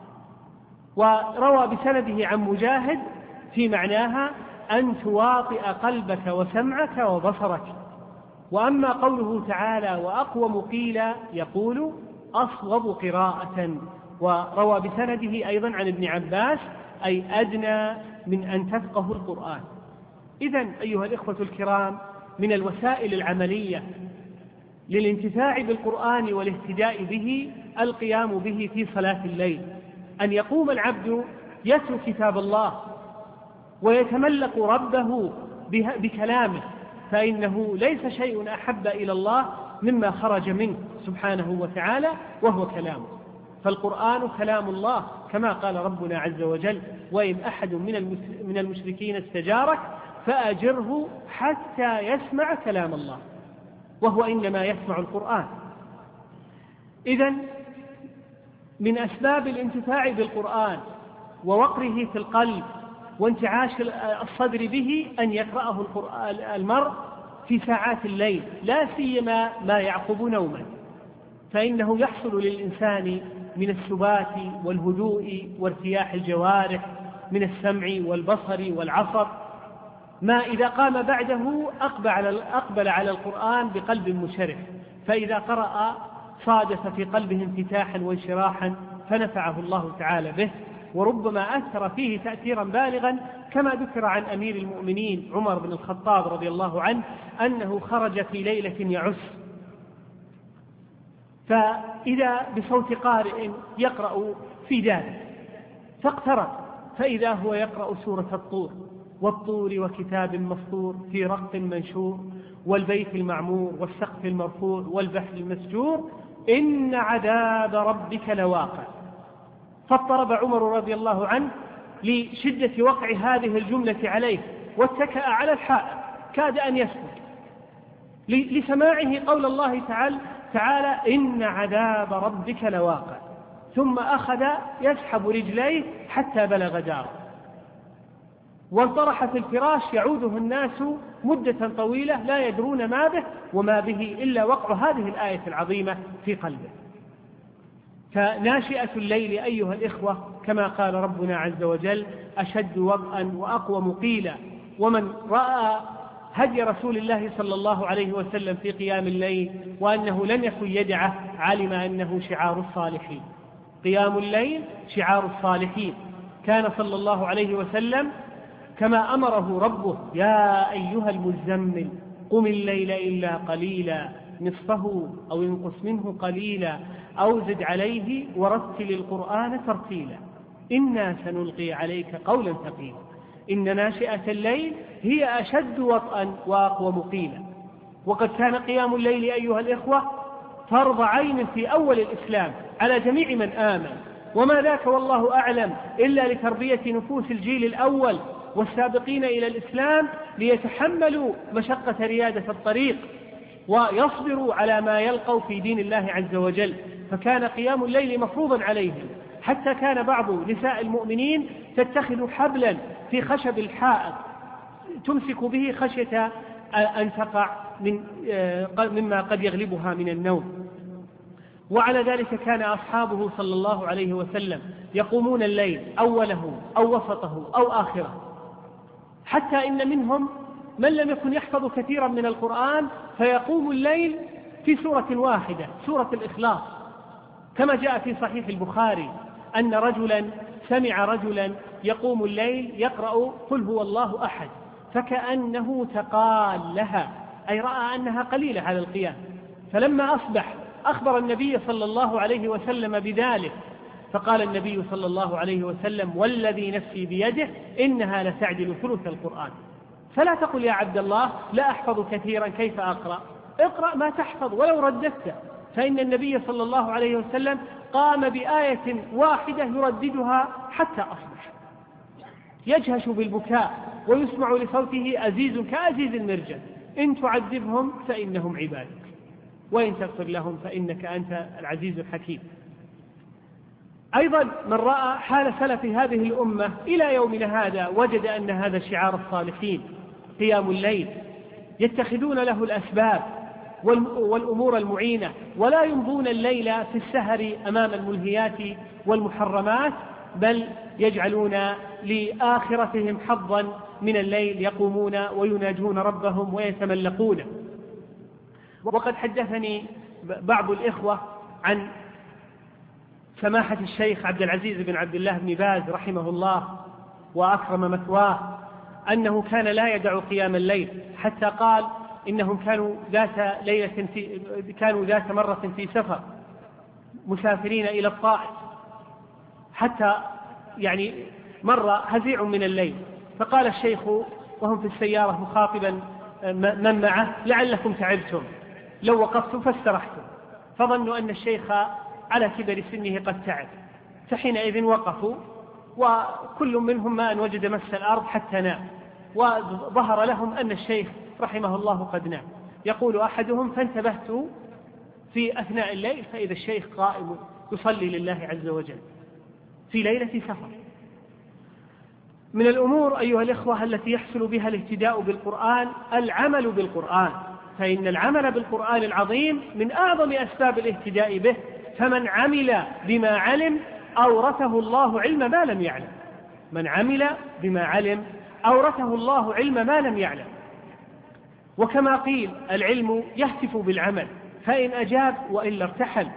وروى بسنده عن مجاهد في معناها: أن تواطئ قلبك وسمعك وبصرك. وأما قوله تعالى: وأقوم قيلا، يقول: أصوب قراءة. وروى بسنده أيضا عن ابن عباس: أي أدنى من أن تفقه القرآن. إذن أيها الإخوة الكرام، من الوسائل العملية للانتفاع بالقرآن والاهتداء به القيام به في صلاة الليل، أن يقوم العبد يتلو كتاب الله ويتملق ربه بكلامه، فإنه ليس شيء أحب إلى الله مما خرج منه سبحانه وتعالى وهو كلامه. فالقرآن كلام الله كما قال ربنا عز وجل: وإن أحد من المشركين استجارك فأجره حتى يسمع كلام الله، وهو إنما يسمع القرآن. إذن من أسباب الانتفاع بالقرآن ووقره في القلب وانتعاش الصدر به أن يقرأه المرء في ساعات الليل، لا سيما ما يعقب نوما، فإنه يحصل للإنسان من السبات والهدوء وارتياح الجوارح من السمع والبصر والعصر ما إذا قام بعده أقبل على القرآن بقلب مشرح، فإذا قرأ صادف في قلبه انفتاحا وانشراحا فنفعه الله تعالى به، وربما أثر فيه تأثيرا بالغا، كما ذكر عن أمير المؤمنين عمر بن الخطاب رضي الله عنه أنه خرج في ليلة يعس، فإذا بصوت قارئ يقرأ في داره، فاقترب فإذا هو يقرأ سورة الطور: والطور وكتاب مسطور في رق منشور والبيت المعمور والسقف المرفوع والبحر المسجور إن عذاب ربك لواقع. فاضطرب عمر رضي الله عنه لشدة وقع هذه الجملة عليه، واتكأ على الحائط كاد أن يسكت لسماعه قول الله تعالى, تعالى إن عذاب ربك لواقع، ثم أخذ يسحب رجليه حتى بلغ داره، وانطرح في الفراش يعوده الناس مدة طويلة لا يدرون ما به وما به إلا وقع هذه الآية العظيمة في قلبه. فناشئة الليل أيها الإخوة كما قال ربنا عز وجل: أشد وطئا وأقوم قيلا. ومن رأى هدي رسول الله صلى الله عليه وسلم في قيام الليل وأنه لم يكن يدعه علم أنه شعار الصالحين. قيام الليل شعار الصالحين. كان صلى الله عليه وسلم كما أمره ربه: يا أيها المزمل قم الليل إلا قليلا نصفه أو انقص منه قليلا أو زد عليه ورتل القرآن ترتيلا إنا سنلقي عليك قولا ثقيلا. إن ناشئة الليل هي أشد وطئا وأقوم قيلا. وقد كان قيام الليل أيها الإخوة فرض عين في أول الإسلام على جميع من آمن، وما ذاك والله أعلم إلا لتربية نفوس الجيل الأول والسابقين إلى الإسلام ليتحملوا مشقة ريادة الطريق ويصبروا على ما يلقوا في دين الله عز وجل، فكان قيام الليل مفروضا عليهم، حتى كان بعض نساء المؤمنين تتخذ حبلا في خشب الحائط تمسك به خشية أن تقع من مما قد يغلبها من النوم. وعلى ذلك كان أصحابه صلى الله عليه وسلم يقومون الليل أوله أو وسطه أو آخره، حتى إن منهم من لم يكن يحفظ كثيرا من القرآن فيقوم الليل في سورة واحدة، سورة الإخلاص، كما جاء في صحيح البخاري أن رجلا سمع رجلا يقوم الليل يقرأ قل هو الله أحد فكأنه تقال لها، أي رأى أنها قليلة على القيام، فلما أصبح أخبر النبي صلى الله عليه وسلم بذلك، فقال النبي صلى الله عليه وسلم والذي نفسي بيده إنها لتعدل ثلث القرآن. فلا تقل يا عبد الله لا أحفظ كثيرا كيف أقرأ، اقرأ ما تحفظ ولو رددت، فإن النبي صلى الله عليه وسلم قام بآية واحدة يرددها حتى أصبح، يجهش بالبكاء ويسمع لصوته أزيز كأزيز المرجل، إن تعذبهم فإنهم عبادك وإن تغفر لهم فإنك أنت العزيز الحكيم. أيضا من رأى حال سلف هذه الأمة إلى يومنا هذا وجد أن هذا شعار الصالحين قيام الليل، يتخذون له الأسباب والأمور المعينة، ولا يمضون الليل في السهر أمام الملهيات والمحرمات، بل يجعلون لآخرتهم حظا من الليل، يقومون ويناجون ربهم ويتملقونه. وقد حدثني بعض الإخوة عن سماحة الشيخ عبد العزيز بن عبد الله بن باز رحمه الله وأكرم مثواه أنه كان لا يدع قيام الليل، حتى قال إنهم كانوا ذات ليلة في كانوا ذات مرة في سفر مسافرين إلى الطائف، حتى يعني مر هزيع من الليل، فقال الشيخ وهم في السيارة مخاطبا من معه لعلكم تعبتم لو وقفتم فاسترحتم، فظنوا أن الشيخ على كبر سنه قد تعب، فحينئذ وقفوا وكل منهم ما أن وجد مس الأرض حتى نام، وظهر لهم أن الشيخ رحمه الله قد نام. يقول أحدهم فانتبهت في أثناء الليل فإذا الشيخ قائم يصلي لله عز وجل في ليلة سفر. من الأمور أيها الإخوة التي يحصل بها الاهتداء بالقرآن العمل بالقرآن، فإن العمل بالقرآن العظيم من أعظم أسباب الاهتداء به، فمن عمل بما علم أورثه الله علم ما لم يعلم، من عمل بما علم أورثه الله علم ما لم يعلم. وكما قيل العلم يهتف بالعمل، فإن أجاب وإلا ارتحل.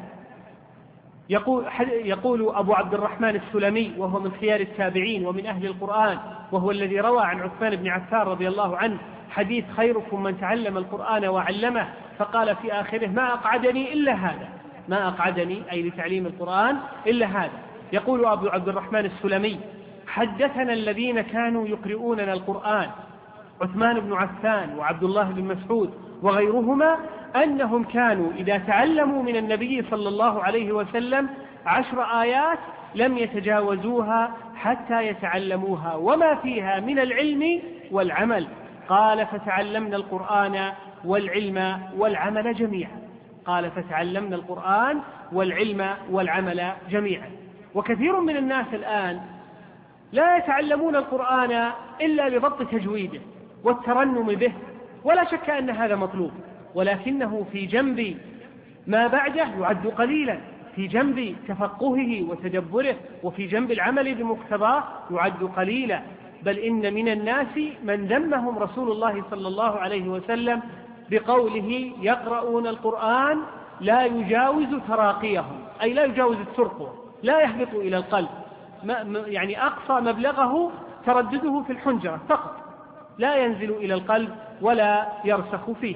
يقول, يقول أبو عبد الرحمن السلمي وهو من خيار التابعين ومن أهل القرآن، وهو الذي روى عن عثمان بن عفان رضي الله عنه حديث خيركم من تعلم القرآن وعلمه، فقال في آخره ما أقعدني إلا هذا، ما أقعدني أي لتعليم القرآن إلا هذا. يقول أبو عبد الرحمن السلمي حدثنا الذين كانوا يقرؤوننا القرآن عثمان بن عفان وعبد الله بن مسعود وغيرهما أنهم كانوا إذا تعلموا من النبي صلى الله عليه وسلم عشر آيات لم يتجاوزوها حتى يتعلموها وما فيها من العلم والعمل. قال فتعلمنا القرآن والعلم والعمل جميعا، قال فتعلمنا القرآن والعلم والعمل جميعا. وكثير من الناس الآن لا يتعلمون القرآن إلا لضبط تجويده والترنم به، ولا شك أن هذا مطلوب، ولكنه في جنب ما بعده يعد قليلا، في جنب تفقهه وتدبره وفي جنب العمل بمقتضاه يعد قليلا. بل إن من الناس من ذمهم رسول الله صلى الله عليه وسلم بقوله يقرؤون القرآن لا يجاوز تراقيهم، أي لا يجاوز الترقوة، لا يهبط إلى القلب، يعني أقصى مبلغه تردده في الحنجرة فقط، لا ينزل إلى القلب ولا يرسخ فيه.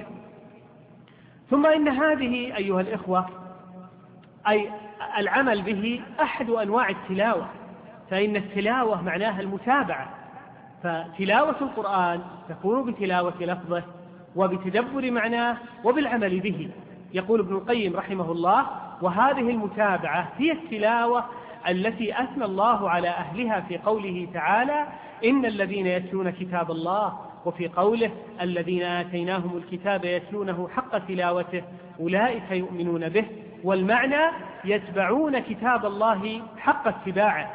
ثم إن هذه أيها الإخوة أي العمل به أحد أنواع التلاوة، فإن التلاوة معناها المتابعة، فتلاوة القرآن تكون بتلاوة لفظه وبتدبر معناه وبالعمل به. يقول ابن القيم رحمه الله: وهذه المتابعة هي التلاوة التي أثنى الله على أهلها في قوله تعالى: إن الذين يتلون كتاب الله، وفي قوله: الذين آتيناهم الكتاب يتلونه حق تلاوته أولئك يؤمنون به. والمعنى: يتبعون كتاب الله حق اتباعه.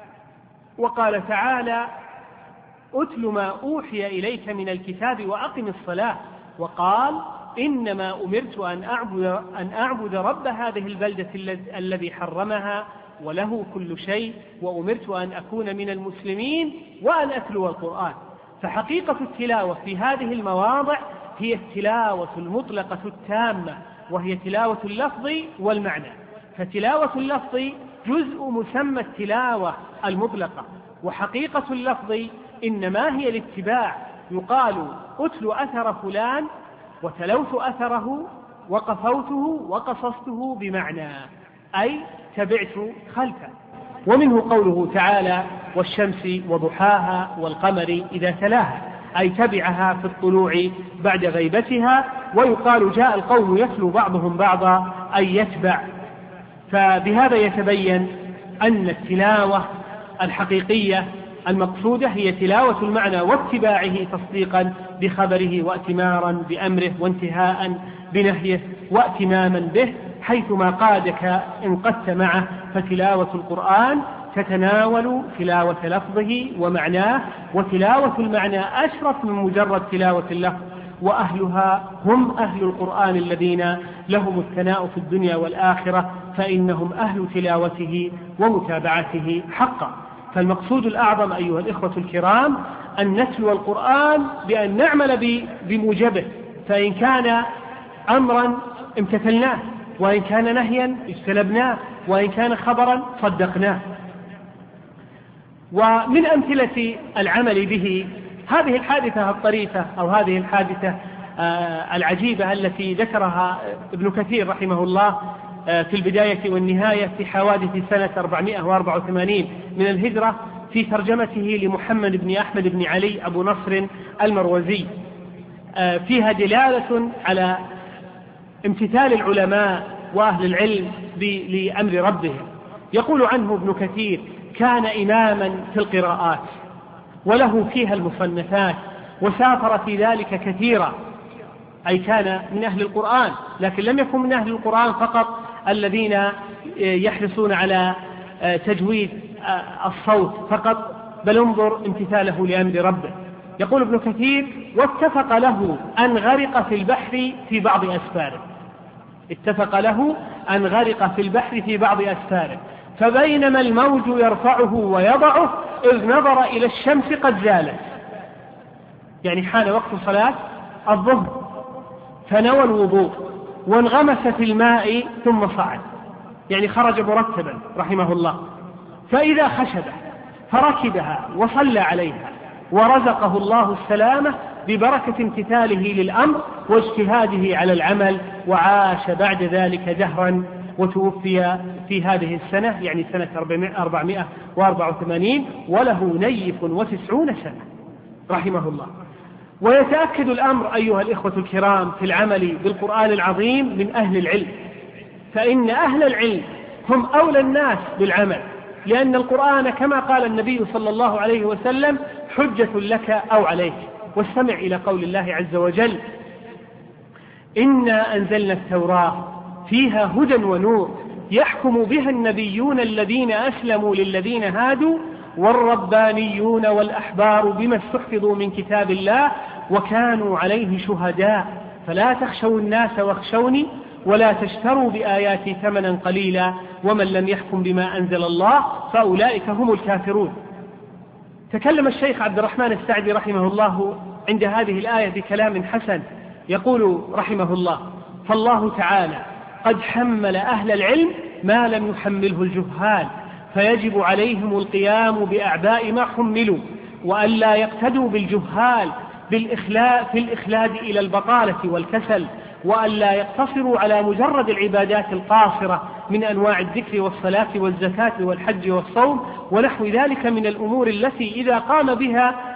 وقال تعالى: أتل ما أوحي إليك من الكتاب وأقم الصلاة. وقال: إنما أمرت أن أعبد, أن أعبد رب هذه البلدة الذي حرمها وله كل شيء، وأمرت أن أكون من المسلمين وأن أتلو القرآن. فحقيقة التلاوة في هذه المواضع هي التلاوة المطلقة التامة، وهي تلاوة اللفظ والمعنى. فتلاوة اللفظ جزء مسمى التلاوة المطلقة، وحقيقة اللفظ إنما هي الاتباع. يقال: أتل أثر فلان، وتلوت أثره، وقفوته وقصصته، بمعنى أي تبعت خلفه. ومنه قوله تعالى: والشمس وضحاها والقمر إذا تلاها، أي تبعها في الطلوع بعد غيبتها. ويقال: جاء القوم يتلو بعضهم بعضا، أي يتبع. فبهذا يتبين أن التلاوة الحقيقية المقصودة هي تلاوة المعنى واتباعه تصديقا بخبره واتمارا بأمره وانتهاء بنهيه واتماما به، حيثما قادك انقدت معه. فتلاوة القرآن تتناول تلاوة لفظه ومعناه، وتلاوة المعنى أشرف من مجرد تلاوة اللفظ، وأهلها هم أهل القرآن الذين لهم الثناء في الدنيا والآخرة، فإنهم أهل تلاوته ومتابعته حقا. فالمقصود الأعظم أيها الإخوة الكرام أن نتلو القرآن بأن نعمل بموجبه، فإن كان أمرا امتثلناه، وإن كان نهيا اجتنبناه، وإن كان خبرا صدقناه. ومن أمثلة العمل به هذه الحادثة الطريفة، أو هذه الحادثة العجيبة التي ذكرها ابن كثير رحمه الله في البداية والنهاية في حوادث سنة أربعمائة وأربعة وثمانين من الهجرة، في ترجمته لمحمد بن أحمد بن علي أبو نصر المروزي. فيها دلالة على امتثال العلماء وأهل العلم لأمر ربهم. يقول عنه ابن كثير: كان إماما في القراءات، وله فيها المصنفات، وسافر في ذلك كثيرا، أي كان من أهل القرآن، لكن لم يكن من أهل القرآن فقط الذين يحرصون على تجويد الصوت فقط، بل انظر امتثاله لأمر ربه. يقول ابن كثير: واتفق له أن غرق في البحر في بعض أسفاره، اتفق له أن غرق في البحر في بعض أسفاره، فبينما الموج يرفعه ويضعه إذ نظر إلى الشمس قد زالت، يعني حان وقت صلاة الظهر، فنوى الوضوء وانغمس في الماء ثم صعد، يعني خرج مرتبا رحمه الله، فإذا خشبه فركبها وصلى عليها، ورزقه الله السلامة ببركة امتثاله للأمر واجتهاده على العمل، وعاش بعد ذلك دهرا، وتوفي في هذه السنة، يعني سنة أربعمائة وأربعة وثمانين، وله نيف وتسعون سنة رحمه الله. ويتأكد الأمر أيها الإخوة الكرام في العمل بالقرآن العظيم من أهل العلم، فإن أهل العلم هم أولى الناس بالعمل، لأن القرآن كما قال النبي صلى الله عليه وسلم: حجة لك أو عليك. واستمع إلى قول الله عز وجل: إنا أنزلنا التوراة فيها هدى ونور يحكم بها النبيون الذين أسلموا للذين هادوا والربانيون والأحبار بما استحفظوا من كتاب الله وكانوا عليه شهداء فلا تخشوا الناس واخشوني ولا تشتروا بآياتي ثمنا قليلا ومن لم يحكم بما أنزل الله فأولئك هم الكافرون. تكلم الشيخ عبد الرحمن السعدي رحمه الله عند هذه الآية بكلام حسن، يقول رحمه الله: فالله تعالى قد حمل أهل العلم ما لم يحمله الجهال، فيجب عليهم القيام بأعباء ما حملوا، وألا يقتدوا بالجهال بالإخلاء في الإخلاد إلى البطالة والكسل، وألا يقتصروا على مجرد العبادات القاصرة من أنواع الذكر والصلاة والزكاة والحج والصوم ونحو ذلك من الأمور التي إذا قام بها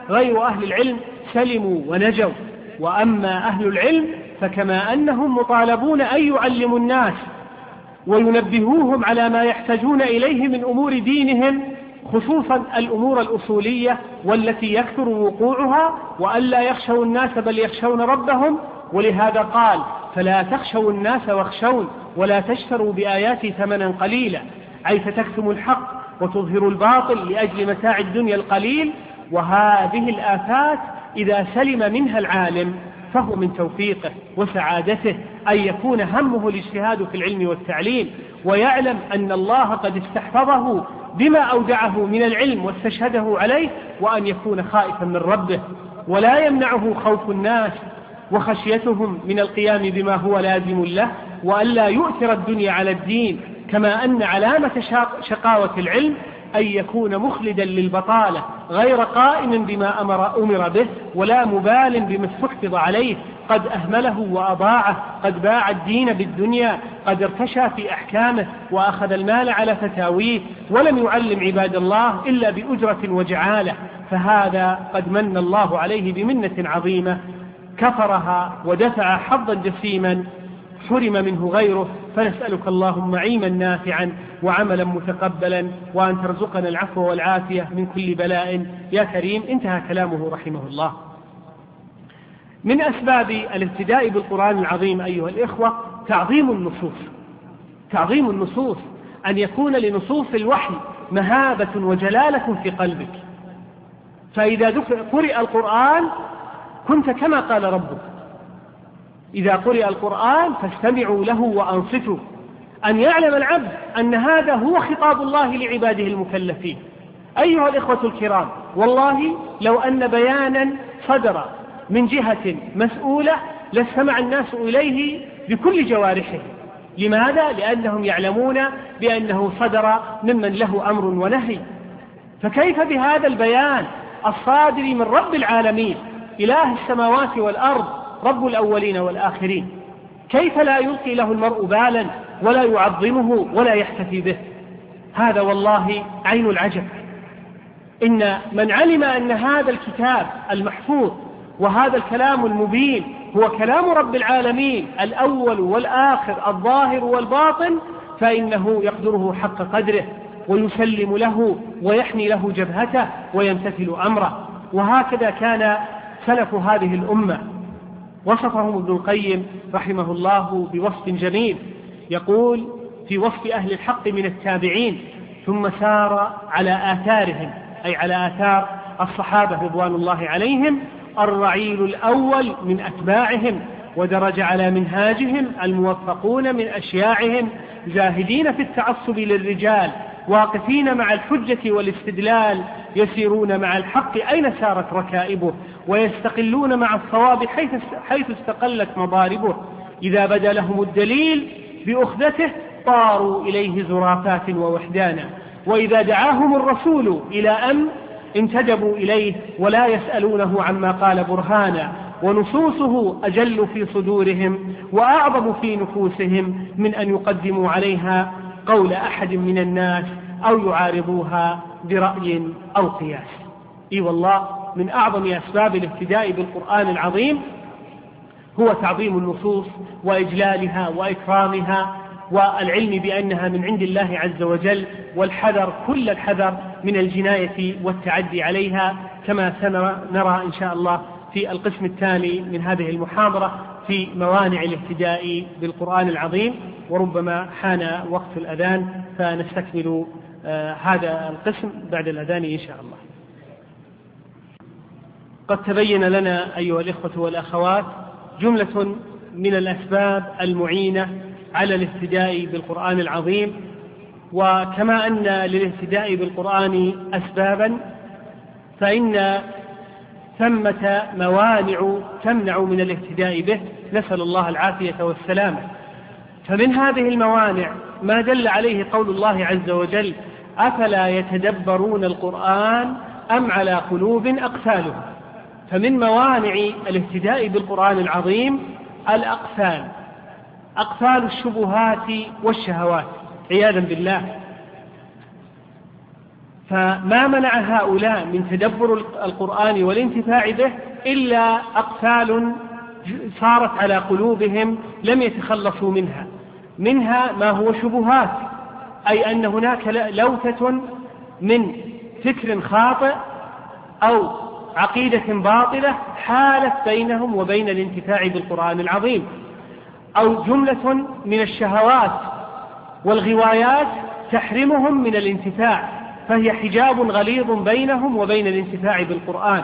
غير أهل العلم سلموا ونجوا. وأما أهل العلم فكما أنهم مطالبون أن يعلموا الناس وينبهوهم على ما يحتاجون إليه من أمور دينهم، خصوصا الأمور الأصولية والتي يكثر وقوعها، وألا يخشوا الناس بل يخشون ربهم. ولهذا قال: فلا تخشوا الناس واخشون ولا تشتروا بآياتي ثمنا قليلا، أي فتكتموا الحق وتظهروا الباطل لأجل متاع الدنيا القليل. وهذه الآفات إذا سلم منها العالم فهو من توفيقه وسعادته أن يكون همه الاجتهاد في العلم والتعليم، ويعلم أن الله قد استحفظه بما أودعه من العلم واستشهده عليه، وأن يكون خائفا من ربه، ولا يمنعه خوف الناس وخشيتهم من القيام بما هو لازم له، وألا يؤثر الدنيا على الدين. كما أن علامة شقاوة العلم أن يكون مخلدا للبطالة، غير قائم بما أمر, أمر به، ولا مبال بما استحفظ عليه، قد أهمله وأضاعه، قد باع الدين بالدنيا، قد ارتشى في أحكامه وأخذ المال على فتاويه، ولم يعلم عباد الله إلا بأجرة وجعالة. فهذا قد من الله عليه بمنة عظيمة كفرها ودفع حظا جسيما حرم منه غيره. فنسألك اللهم عيما نافعا وعملا متقبلا، وأن ترزقنا العفو والعافية من كل بلاء يا كريم. انتهى كلامه رحمه الله. من أسباب الاهتداء بالقرآن العظيم أيها الإخوة تعظيم النصوص. تعظيم النصوص، أن يكون لنصوص الوحي مهابة وجلالة في قلبك. فإذا قرئ القرآن كنت كما قال ربك: إذا قرئ القرآن فاستمعوا له وأنصتوا. أن يعلم العبد أن هذا هو خطاب الله لعباده المكلفين. أيها الإخوة الكرام، والله لو أن بيانا صدر من جهة مسؤولة لاستمع الناس إليه بكل جوارحه. لماذا؟ لأنهم يعلمون بأنه صدر ممن له أمر ونهي. فكيف بهذا البيان الصادر من رب العالمين، إله السماوات والأرض، رب الأولين والآخرين؟ كيف لا يلقي له المرء بالا ولا يعظمه ولا يحتفي به؟ هذا والله عين العجب. إن من علم أن هذا الكتاب المحفوظ وهذا الكلام المبين هو كلام رب العالمين الأول والآخر الظاهر والباطن، فإنه يقدره حق قدره ويسلم له ويحني له جبهته ويمتثل أمره. وهكذا كان سلف هذه الأمة. وصفهم ابن القيم رحمه الله بوصف جميل، يقول في وصف أهل الحق من التابعين: ثم سار على آثارهم، أي على آثار الصحابة رضوان الله عليهم، الرعيل الأول من أتباعهم، ودرج على منهاجهم الموفقون من أشياعهم، زاهدين في التعصب للرجال، واقفين مع الحجة والاستدلال، يسيرون مع الحق أين سارت ركائبه، ويستقلون مع الصواب حيث حيث استقلت مضاربه. إذا بدا لهم الدليل بأخذته طاروا إليه زرافات ووحدانا، وإذا دعاهم الرسول إلى أمر انتدبوا إليه ولا يسألونه عما قال برهانا. ونصوصه أجل في صدورهم وأعظم في نفوسهم من أن يقدموا عليها قول أحد من الناس أو يعارضوها برأي أو قياس. إي والله من أعظم أسباب الاهتداء بالقرآن العظيم هو تعظيم النصوص وإجلالها وإكرامها والعلم بأنها من عند الله عز وجل، والحذر كل الحذر من الجناية والتعدي عليها، كما سنرى إن شاء الله في القسم الثاني من هذه المحاضرة في موانع الاهتداء بالقرآن العظيم. وربما حان وقت الأذان فنستكمل آه هذا القسم بعد الأذان إن شاء الله. قد تبين لنا أيها الإخوة والأخوات جملة من الأسباب المعينة على الاهتداء بالقرآن العظيم. وكما أن للاهتداء بالقرآن أسبابا، فإن ثمة موانع تمنع من الاهتداء به، نسأل الله العافية والسلامة. فمن هذه الموانع ما دل عليه قول الله عز وجل: أفلا يتدبرون القرآن أم على قلوب أقفالها. فمن موانع الاهتداء بالقرآن العظيم الأقفال، أقفال الشبهات والشهوات عياذا بالله. فما منع هؤلاء من تدبر القرآن والانتفاع به إلا أقفال صارت على قلوبهم لم يتخلصوا منها منها ما هو شبهات، أي أن هناك لوثة من فكر خاطئ أو عقيدة باطلة حالت بينهم وبين الانتفاع بالقرآن العظيم، أو جملة من الشهوات والغوايات تحرمهم من الانتفاع، فهي حجاب غليظ بينهم وبين الانتفاع بالقرآن.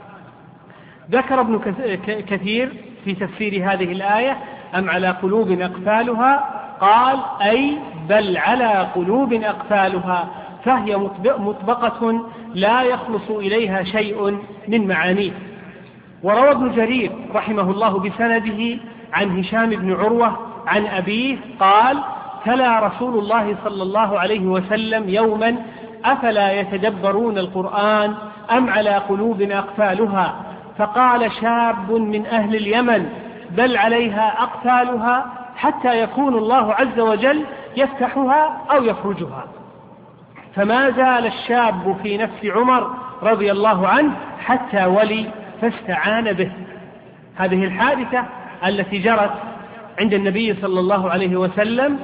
ذكر ابن كثير في تفسير هذه الآية أم على قلوب أقفالها، قال أي بل على قلوب أقفالها، فهي مطبقة لا يخلص إليها شيء من معانيه. وروى ابن جرير رحمه الله بسنده عن هشام بن عروة عن أبيه قال تلا رسول الله صلى الله عليه وسلم يوما أفلا يتدبرون القرآن أم على قلوب أقفالها، فقال شاب من أهل اليمن بل عليها أقفالها حتى يكون الله عز وجل يفتحها أو يفرجها. فما زال الشاب في نفس عمر رضي الله عنه حتى ولي فاستعان به. هذه الحادثة التي جرت عند النبي صلى الله عليه وسلم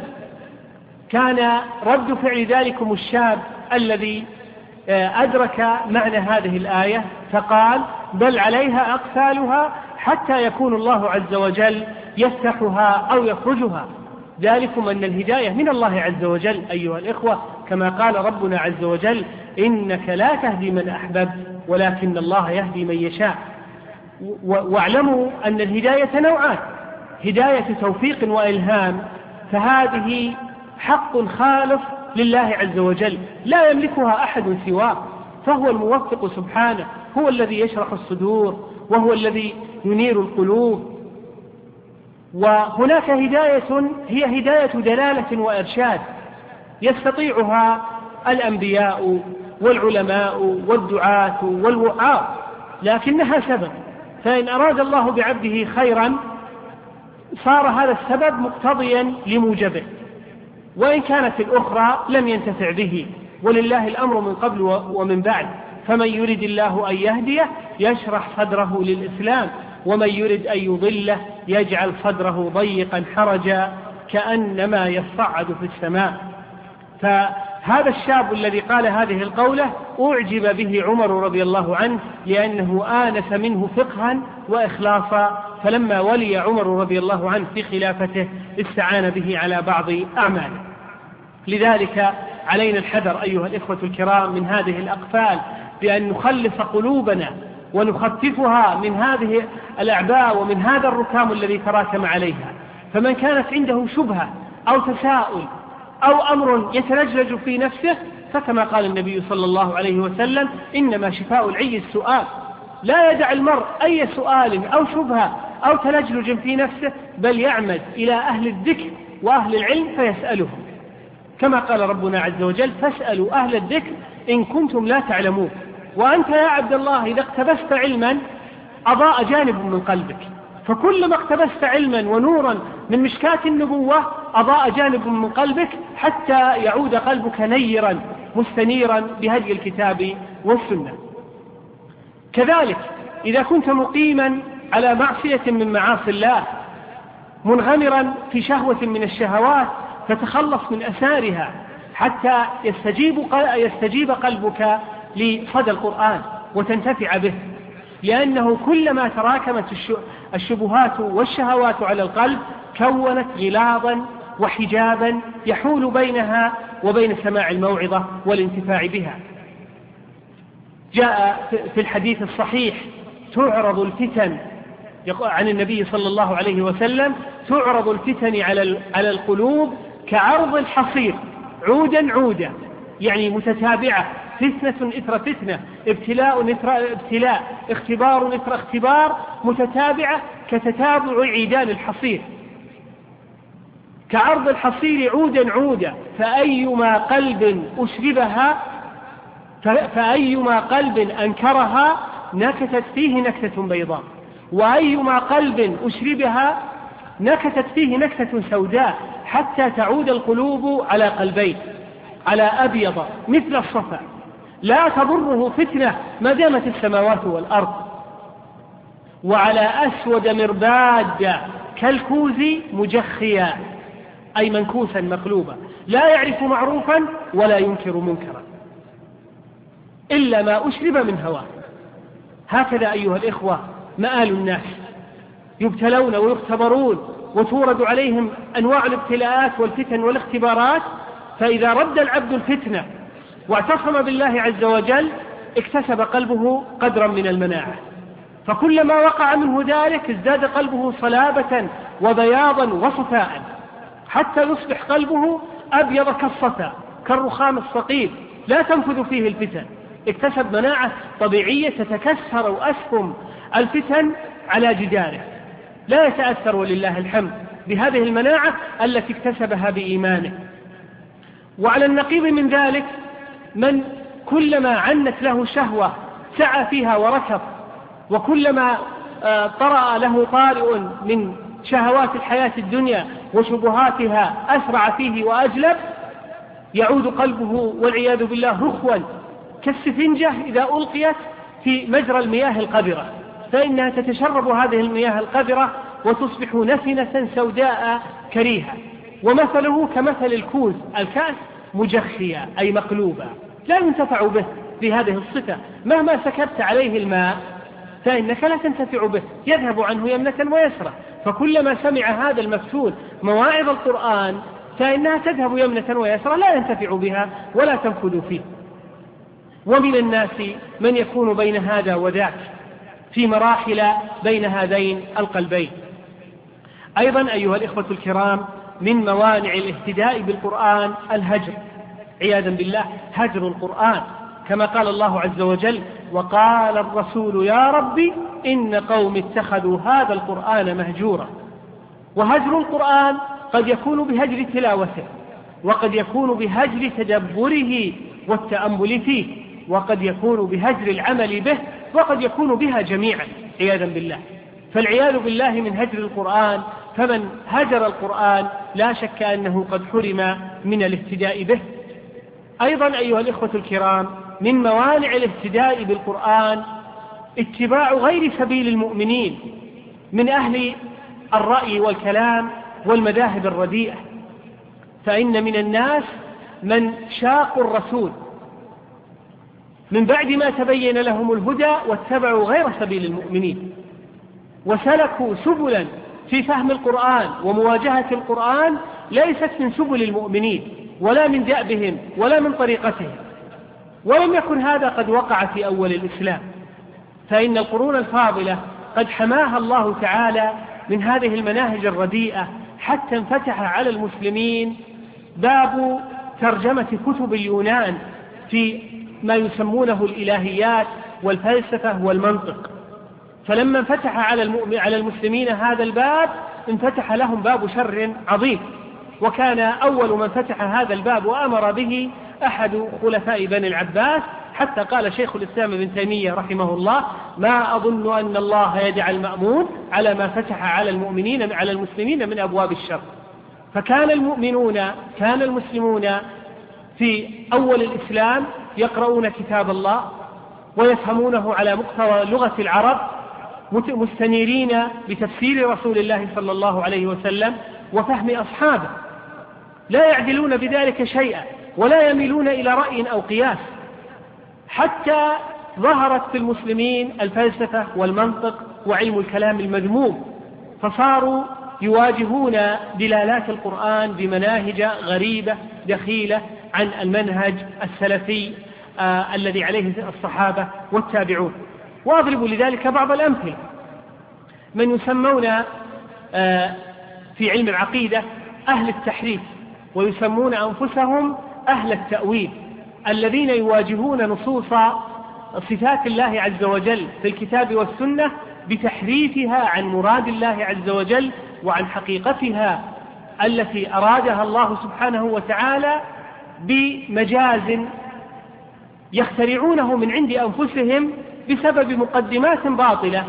كان رد فعل ذلكم الشاب الذي أدرك معنى هذه الآية فقال بل عليها أقفالها حتى يكون الله عز وجل يفتحها أو يفرجها. ذلكم أن الهداية من الله عز وجل أيها الإخوة، كما قال ربنا عز وجل إنك لا تهدي من أحببت ولكن الله يهدي من يشاء. واعلموا أن الهداية نوعان، هداية توفيق وإلهام، فهذه حق خالص لله عز وجل لا يملكها أحد سواه، فهو الموفق سبحانه، هو الذي يشرح الصدور وهو الذي ينير القلوب. وهناك هداية هي هداية دلالة وإرشاد يستطيعها الأنبياء والعلماء والدعاة والوعاظ، لكنها سبب، فإن أراد الله بعبده خيرا صار هذا السبب مقتضيا لموجبه، وإن كانت الأخرى لم ينتفع به، ولله الأمر من قبل ومن بعد. فمن يرد الله أن يهديه يشرح صدره للإسلام، ومن يرد أن يضله يجعل صدره ضيقا حرجا كأنما يصعد في السماء. فهذا الشاب الذي قال هذه القولة أعجب به عمر رضي الله عنه لأنه آنس منه فقها وإخلاصا، فلما ولي عمر رضي الله عنه في خلافته استعان به على بعض أعماله. لذلك علينا الحذر أيها الإخوة الكرام من هذه الأقفال، بأن نخلص قلوبنا ونخففها من هذه الأعباء ومن هذا الركام الذي تراكم عليها. فمن كانت عنده شبهة أو تساؤل أو أمر يتلجلج في نفسه، فكما قال النبي صلى الله عليه وسلم إنما شفاء العي السؤال، لا يدع المرء أي سؤال أو شبهة أو تلجلج في نفسه، بل يعمد إلى أهل الذكر وأهل العلم فيسألهم، كما قال ربنا عز وجل فاسألوا أهل الذكر إن كنتم لا تعلمون. وأنت يا عبد الله إذا اقتبست علما أضاء جانب من قلبك، فكلما اقتبست علما ونورا من مشكاة النبوة أضاء جانب من قلبك حتى يعود قلبك نيرا مستنيرا بهدي الكتاب والسنة. كذلك إذا كنت مقيما على معصية من معاصي الله منغمرا في شهوة من الشهوات، فتخلص من أثارها حتى يستجيب يستجيب قلبك لصدى القرآن وتنتفع به، لأنه كلما تراكمت الشبهات والشهوات على القلب كونت غلاظا وحجابا يحول بينها وبين سماع الموعظة والانتفاع بها. جاء في الحديث الصحيح تعرض الفتن عن النبي صلى الله عليه وسلم تعرض الفتن على القلوب كعرض الحصير عودا عودا، يعني متتابعة، فتنة إثر فتنة، ابتلاء إثر ابتلاء، اختبار إثر اختبار، متتابعة كتتابع عيدان الحصير، كعرض الحصير عودا عودا، فأيما قلب أشربها فأيما قلب أنكرها نكتت فيه نكتة بيضاء، وأيما قلب أشربها نكتت فيه نكتة سوداء، حتى تعود القلوب على قلبين، على أبيض مثل الصفا، لا تضره فتنة ما دامت السماوات والأرض. وعلى أسود مرباد كالكوز مجخيا، أي منكوسا مقلوبا، لا يعرف معروفا ولا ينكر منكرا إلا ما أشرب من هواه. هكذا أيها الإخوة مآل الناس، يبتلون ويختبرون وتورد عليهم أنواع الابتلاءات والفتن والاختبارات، فإذا رد العبد الفتنة واعتصم بالله عز وجل اكتسب قلبه قدرا من المناعة، فكلما وقع منه ذلك ازداد قلبه صلابة وبياضا وصفاء، حتى يصبح قلبه أبيض كالصفا كالرخام الصقيل لا تنفذ فيه الفتن. اكتسب مناعة طبيعية تتكسر وأسهم الفتن على جداره، لا يتأثر ولله الحمد بهذه المناعة التي اكتسبها بإيمانه. وعلى النقيض من ذلك من كلما عنت له شهوة سعى فيها وركض، وكلما طرأ له طارئ من شهوات الحياة الدنيا وشبهاتها أسرع فيه وأجلب، يعود قلبه والعياذ بالله رخوا كالسفنجة إذا ألقيت في مجرى المياه القذرة، فإنها تتشرب هذه المياه القذرة وتصبح نفنة سوداء كريهة. ومثله كمثل الكوز، الكأس مجخية أي مقلوبة، لا ينتفع به بهذه الصفة، مهما سكبت عليه الماء فإنك لا تنتفع به، يذهب عنه يمنة ويسرى. فكلما سمع هذا المفتون مواعظ القرآن فإنها تذهب يمنة ويسرى، لا ينتفع بها ولا تنفذ فيه. ومن الناس من يكون بين هذا وذاك في مراحل بين هذين القلبين. أيضا أيها الإخوة الكرام من موانع الاهتداء بالقرآن الهجر، عياذا بالله هجر القرآن، كما قال الله عز وجل: وقال الرسول يا رب إن قوم اتخذوا هذا القرآن مهجورا. وهجر القرآن قد يكون بهجر تلاوته، وقد يكون بهجر تدبره والتأمل فيه، وقد يكون بهجر العمل به، وقد يكون بها جميعا عياذا بالله. فالعياذ بالله من هجر القرآن، فمن هجر القرآن لا شك أنه قد حرم من الاهتداء به. أيضا أيها الإخوة الكرام من موانع الاهتداء بالقرآن اتباع غير سبيل المؤمنين من أهل الرأي والكلام والمذاهب الرديئة، فإن من الناس من شاقوا الرسول من بعد ما تبين لهم الهدى واتبعوا غير سبيل المؤمنين، وسلكوا سبلا في فهم القرآن ومواجهة القرآن ليست من سبل المؤمنين ولا من دأبهم ولا من طريقتهم. ولم يكن هذا قد وقع في أول الإسلام، فإن القرون الفاضلة قد حماها الله تعالى من هذه المناهج الرديئة، حتى انفتح على المسلمين باب ترجمة كتب اليونان في ما يسمونه الإلهيات والفلسفة والمنطق. فلما انفتح على المسلمين هذا الباب انفتح لهم باب شر عظيم، وكان أول من فتح هذا الباب وأمر به أحد خلفاء بني العباس، حتى قال شيخ الإسلام ابن تيمية رحمه الله: ما أظن أن الله يجعل مأمون على ما فتح على المؤمنين على المسلمين من أبواب الشر. فكان المؤمنون كان المسلمون في أول الإسلام يقرؤون كتاب الله ويفهمونه على مقتضى لغة العرب، مستنيرين بتفسير رسول الله صلى الله عليه وسلم وفهم أصحابه، لا يعدلون بذلك شيئا ولا يميلون إلى رأي أو قياس، حتى ظهرت في المسلمين الفلسفة والمنطق وعلم الكلام المذموم، فصاروا يواجهون دلالات القرآن بمناهج غريبة دخيلة عن المنهج السلفي آه الذي عليه الصحابة والتابعون. وأضرب لذلك بعض الأمثلة: من يسمون آه في علم العقيدة أهل التحريف، ويسمون أنفسهم أهل التأويل، الذين يواجهون نصوص صفات الله عز وجل في الكتاب والسنة بتحريفها عن مراد الله عز وجل وعن حقيقتها التي أرادها الله سبحانه وتعالى بمجاز يخترعونه من عند أنفسهم بسبب مقدمات باطلة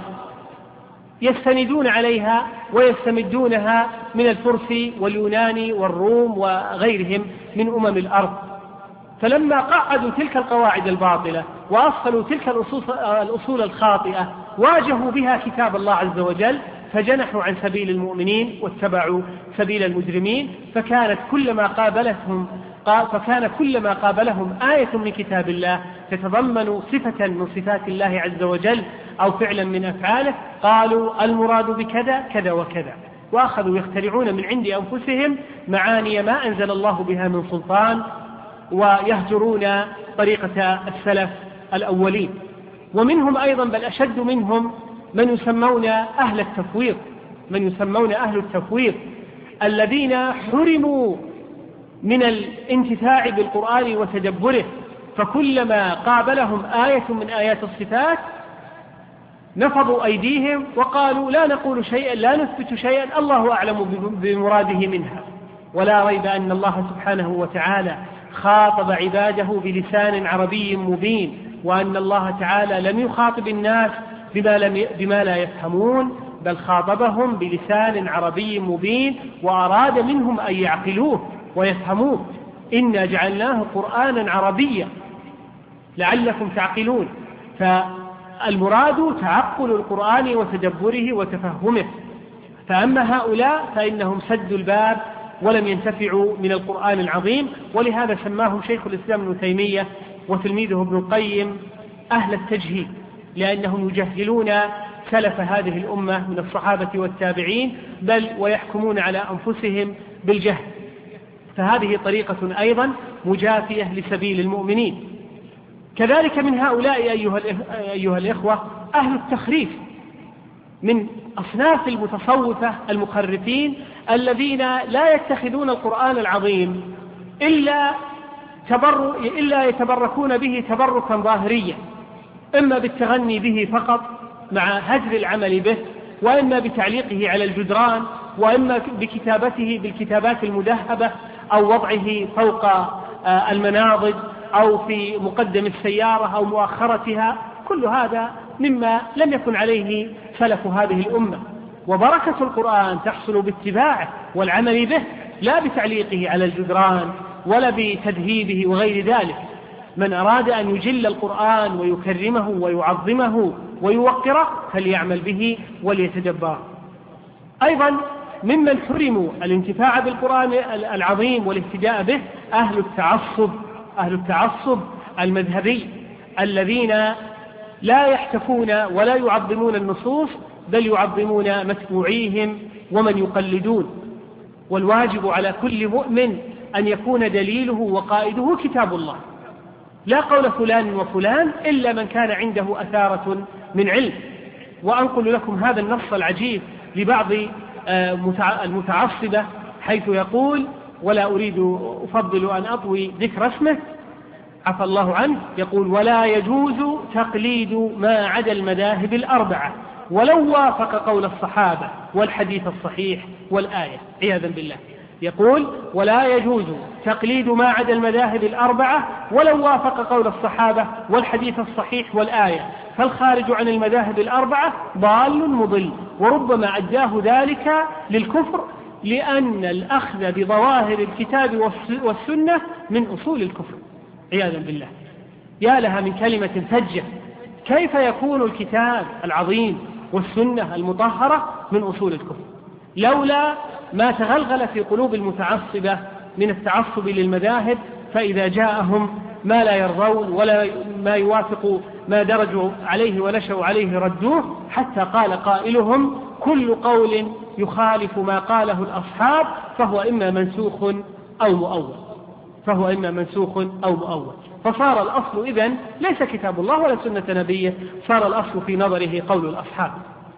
يستندون عليها ويستمدونها من الفرس واليونان والروم وغيرهم من أمم الأرض. فلما قعدوا تلك القواعد الباطلة وأصلوا تلك الأصول الخاطئة واجهوا بها كتاب الله عز وجل، فجنحوا عن سبيل المؤمنين واتبعوا سبيل المجرمين، فكانت كلما قابلتهم فكان كلما قابلهم آية من كتاب الله تتضمن صفة من صفات الله عز وجل أو فعلا من أفعاله قالوا المراد بكذا كذا وكذا، وأخذوا يخترعون من عند أنفسهم معاني ما أنزل الله بها من سلطان، ويهجرون طريقة السلف الأولين. ومنهم أيضا بل أشد منهم من يسمون أهل التفويض من يسمون أهل التفويض الذين حرموا من الانتفاع بالقرآن وتدبره، فكلما قابلهم آية من آيات الصفات نفضوا أيديهم وقالوا لا نقول شيئا لا نثبت شيئا الله أعلم بمراده منها. ولا ريب أن الله سبحانه وتعالى خاطب عباده بلسان عربي مبين، وأن الله تعالى لم يخاطب الناس بما, لم بما لا يفهمون، بل خاطبهم بلسان عربي مبين وأراد منهم أن يعقلوه ويفهموه. إنا جعلناه قرآنا عربيا لعلكم تعقلون، فالمراد تعقل القرآن وتدبره وتفهمه. فأما هؤلاء فإنهم سدوا الباب ولم ينتفعوا من القرآن العظيم، ولهذا سماهم شيخ الإسلام ابن تيمية وتلميذه ابن القيم أهل التجهيل، لأنهم يجهلون سلف هذه الأمة من الصحابة والتابعين، بل ويحكمون على أنفسهم بالجهل. فهذه طريقة أيضا مجافية لسبيل المؤمنين. كذلك من هؤلاء أيها الإخوة أهل التخريف من أصناف المتصوفة المخرفين الذين لا يتخذون القرآن العظيم إلا, تبر... إلا يتبركون به تبركا ظاهريا، إما بالتغني به فقط مع هجر العمل به، وإما بتعليقه على الجدران، وإما بكتابته بالكتابات المدهبة أو وضعه فوق المناضد أو في مقدم السيارة أو مؤخرتها. كل هذا مما لم يكن عليه سلف هذه الأمة. وبركة القرآن تحصل باتباعه والعمل به، لا بتعليقه على الجدران ولا بتذهيبه وغير ذلك. من أراد أن يجل القرآن ويكرمه ويعظمه ويوقره فليعمل به وليتدبر. أيضا ممن حرموا الانتفاع بالقرآن العظيم والاهتداء به أهل التعصب أهل التعصب المذهبي الذين لا يحتفون ولا يعظمون النصوص، بل يعظمون متبوعيهم ومن يقلدون. والواجب على كل مؤمن أن يكون دليله وقائده كتاب الله، لا قول فلان وفلان إلا من كان عنده أثارة من علم. وأنقل لكم هذا النص العجيب لبعض المتعصبة حيث يقول، ولا أريد أفضل أن أطوي ذكر اسمه عفى الله عنه، يقول: ولا يجوز تقليد ما عدا المذاهب الأربعة ولو وافق قول الصحابة والحديث الصحيح والآية. عياذا بالله. يقول: ولا يجوز تقليد ما عدا المذاهب الأربعة ولو وافق قول الصحابة والحديث الصحيح والآية، فالخارج عن المذاهب الأربعة ضال مضل، وربما أداه ذلك للكفر، لأن الأخذ بظواهر الكتاب والسنة من أصول الكفر. عياذا بالله. يا لها من كلمة فجة! كيف يكون الكتاب العظيم والسنة المطهرة من أصول الكفر؟ لولا ما تغلغل في قلوب المتعصبة من التعصب للمذاهب، فإذا جاءهم ما لا يرضون ولا ما يوافق ما درجوا عليه ونشأوا عليه ردوه، حتى قال قائلهم: كل قول يخالف ما قاله الأصحاب فهو إما منسوخ أو مؤول فهو إما منسوخ أو مؤول. فصار الأصل إذن ليس كتاب الله ولا سنة نبيه، صار الأصل في نظره قول الأصحاب.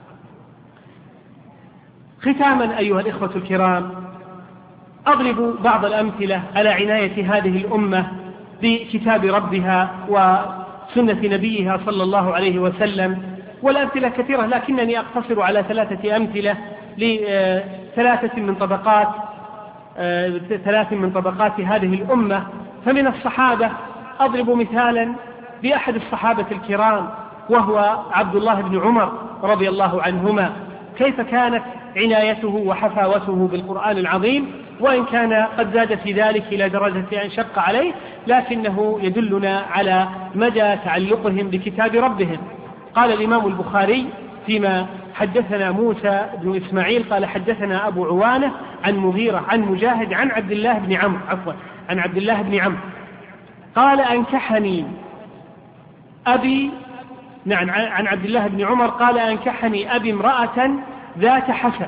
ختاما أيها الإخوة الكرام، أضرب بعض الأمثلة على عناية هذه الأمة بكتاب ربها وسنة نبيها صلى الله عليه وسلم، والأمثلة كثيرة، لكنني أقتصر على ثلاثة أمثلة لثلاثة من طبقات ثلاث من طبقات هذه الأمة. فمن الصحابة أضرب مثالا بأحد الصحابة الكرام وهو عبد الله بن عمر رضي الله عنهما، كيف كانت عنايته وحفاوته بالقرآن العظيم، وإن كان قد زاد في ذلك إلى درجة أن شق عليه، لكنه يدلنا على مدى تعلقهم بكتاب ربهم. قال الإمام البخاري فيما حدثنا موسى بن إسماعيل قال حدثنا أبو عوانة عن مغيرة عن مجاهد عن عبد الله بن عمرو عفوا عن عبد الله بن عمرو قال أنكحني أبي نعم عن عبد الله بن عمر قال أنكحني أبي امرأة ذات حسب،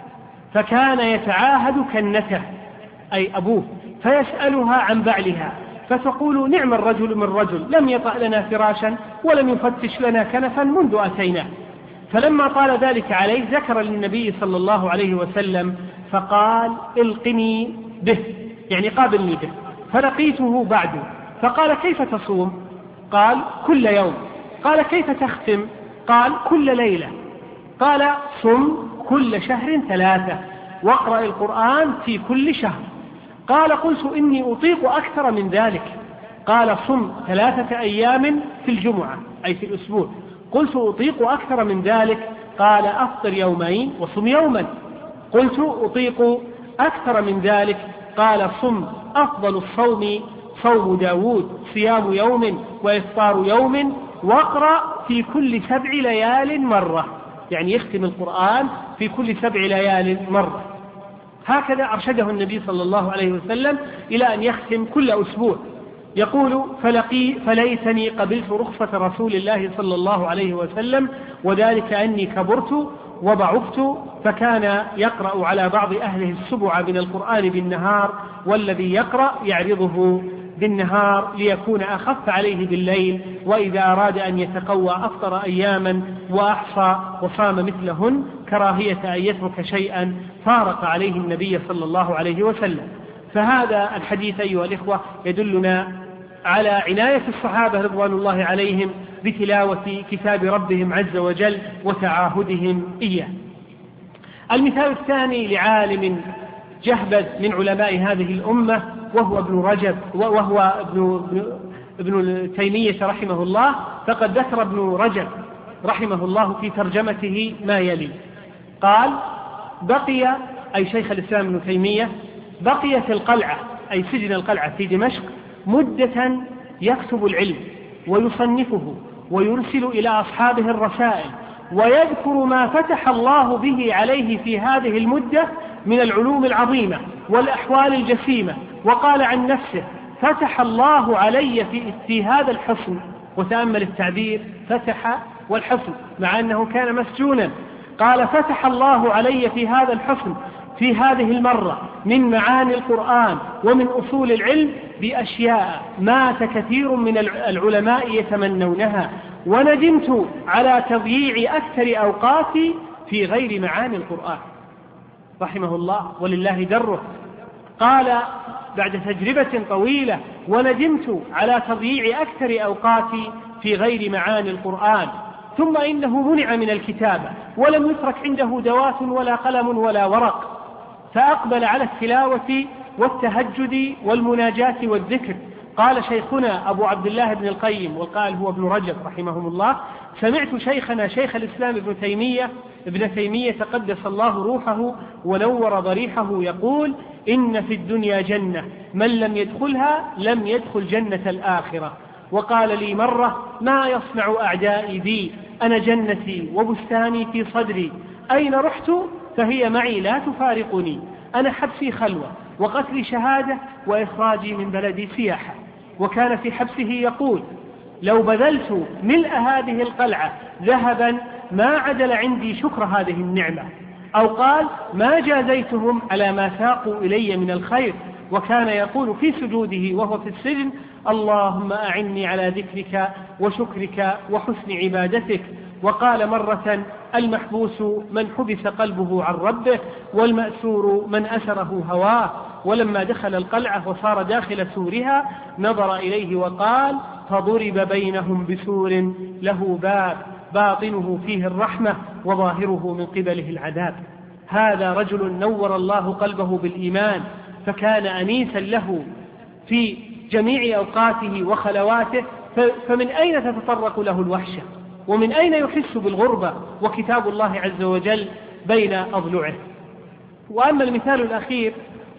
فكان يتعاهد كنته أي أبوه فيسألها عن بعلها، فتقول نعم الرجل من رجل لم يطأ لنا فراشا ولم يفتش لنا كنفا منذ أتيناه. فلما طال ذلك عليه ذكر للنبي صلى الله عليه وسلم فقال القني به، يعني قابلني به. فلقيته بعد فقال كيف تصوم؟ قال كل يوم. قال كيف تختم؟ قال كل ليلة. قال صم كل شهر ثلاثة واقرأ القرآن في كل شهر. قال قلت إني أطيق أكثر من ذلك. قال صم ثلاثة أيام في الجمعة أي في الأسبوع. قلت أطيق أكثر من ذلك. قال أفطر يومين وصم يوما. قلت أطيق أكثر من ذلك. قال صم أفضل الصوم صوم داود صيام يوم وإفطار يوم واقرأ في كل سبع ليال مرة، يعني يختم القرآن في كل سبع ليال مرة. هكذا أرشده النبي صلى الله عليه وسلم إلى أن يختم كل أسبوع. يقول فلقي فليتني قبلت رخصة رسول الله صلى الله عليه وسلم وذلك أني كبرت وضعفت، فكان يقرأ على بعض أهله السبع من القرآن بالنهار والذي يقرأ يعرضه بالنهار ليكون أخف عليه بالليل، وإذا أراد أن يتقوى أفطر أياما وأحصى وصام مثلهن كراهية أن يترك شيئا فارق عليه النبي صلى الله عليه وسلم. فهذا الحديث أيها الإخوة يدلنا على عناية الصحابة رضوان الله عليهم بتلاوة كتاب ربهم عز وجل وتعاهدهم إياه. المثال الثاني لعالم جهبذ من علماء هذه الأمة وهو ابن رجب وهو ابن, ابن تيمية رحمه الله. فقد ذكر ابن رجب رحمه الله في ترجمته ما يلي. قال بقي أي شيخ الإسلام ابن تيمية بقي في القلعة أي سجن القلعة في دمشق مدة يكتب العلم ويصنفه ويرسل إلى أصحابه الرسائل ويذكر ما فتح الله به عليه في هذه المدة من العلوم العظيمة والأحوال الجسيمة. وقال عن نفسه فتح الله علي في, في هذا الحصن، وتأمل التعبير فتح والحصن مع أنه كان مسجونا. قال فتح الله علي في هذا الحصن في هذه المرة من معاني القرآن ومن أصول العلم بأشياء مات كثير من العلماء يتمنونها، وندمت على تضييع أكثر أوقاتي في غير معاني القرآن رحمه الله ولله دره. قال بعد تجربة طويلة وندمت على تضييع أكثر أوقاتي في غير معاني القرآن. ثم إنه منع من الكتابة ولم يترك عنده دوات ولا قلم ولا ورق، فأقبل على التلاوة والتهجد والمناجاة والذكر. قال شيخنا أبو عبد الله بن القيم وقال هو ابن رجب رحمه الله سمعت شيخنا شيخ الإسلام ابن تيمية ابن تيمية تقدس الله روحه ونور ضريحه يقول إن في الدنيا جنة من لم يدخلها لم يدخل جنة الآخرة. وقال لي مرة ما يصنع أعدائي بي أنا جنتي وبستاني في صدري، أين رحت فهي معي لا تفارقني، أنا حبسي خلوة وقتلي شهادة وإخراجي من بلدي سياحة. وكان في حبسه يقول لو بذلت ملء هذه القلعة ذهبا ما عدل عندي شكر هذه النعمة، أو قال ما جازيتهم على ما ساقوا إلي من الخير. وكان يقول في سجوده وهو في السجن اللهم أعني على ذكرك وشكرك وحسن عبادتك. وقال مرة المحبوس من حبس قلبه عن ربه والمأسور من أسره هواه. ولما دخل القلعة وصار داخل سورها نظر إليه وقال فضرب بينهم بسور له باب باطنه فيه الرحمة وظاهره من قبله العذاب. هذا رجل نور الله قلبه بالإيمان فكان أنيسا له في جميع أوقاته وخلواته، فمن أين تتطرق له الوحشة ومن أين يحس بالغربة وكتاب الله عز وجل بين أضلعه. وأما المثال الأخير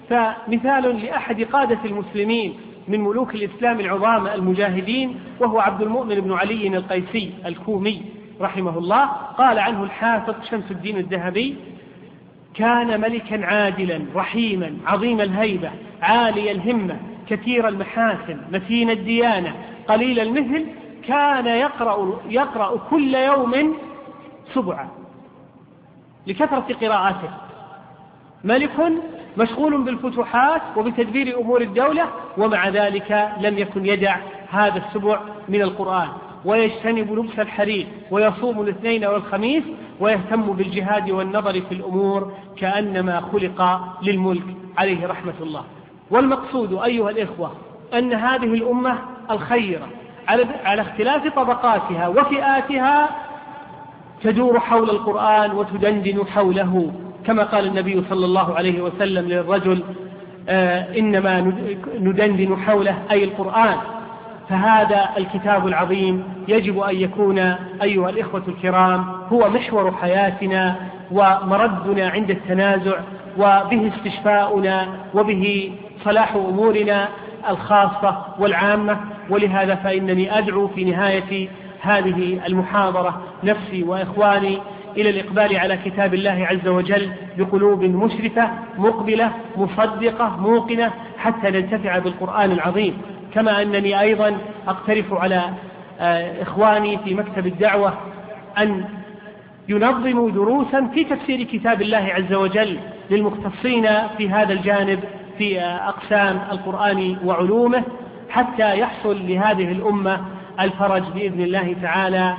فمثال لأحد قادة المسلمين من ملوك الإسلام العظام المجاهدين، وهو عبد المؤمن بن علي القيسي الكومي رحمه الله، قال عنه الحافظ شمس الدين الذهبي: كان ملكا عادلا رحيما عظيم الهيبة عالي الهمة كثير المحاسن متين الديانة قليل المثل، كان يقرأ, يقرأ كل يوم سبعة لكثرة قراءاته. ملك مشغول بالفتوحات وبتدبير أمور الدولة، ومع ذلك لم يكن يدع هذا السبع من القرآن، ويجتنب لبس الحرير ويصوم الاثنين والخميس، ويهتم بالجهاد والنظر في الأمور كأنما خلق للملك عليه رحمة الله. والمقصود أيها الإخوة أن هذه الأمة الخيرة على اختلاف طبقاتها وفئاتها تدور حول القرآن وتدندن حوله، كما قال النبي صلى الله عليه وسلم للرجل: آه إنما ندندن حوله، أي القرآن. فهذا الكتاب العظيم يجب أن يكون أيها الإخوة الكرام هو محور حياتنا ومردنا عند التنازع، وبه استشفاؤنا وبه صلاح أمورنا الخاصة والعامة. ولهذا فإنني أدعو في نهاية هذه المحاضرة نفسي وإخواني إلى الإقبال على كتاب الله عز وجل بقلوب مشرفة مقبلة مصدقة موقنة، حتى ننتفع بالقرآن العظيم. كما أنني أيضا أقترف على إخواني في مكتب الدعوة أن ينظموا دروسا في تفسير كتاب الله عز وجل للمختصين في هذا الجانب في أقسام القرآن وعلومه، حتى يحصل لهذه الأمة الفرج بإذن الله تعالى.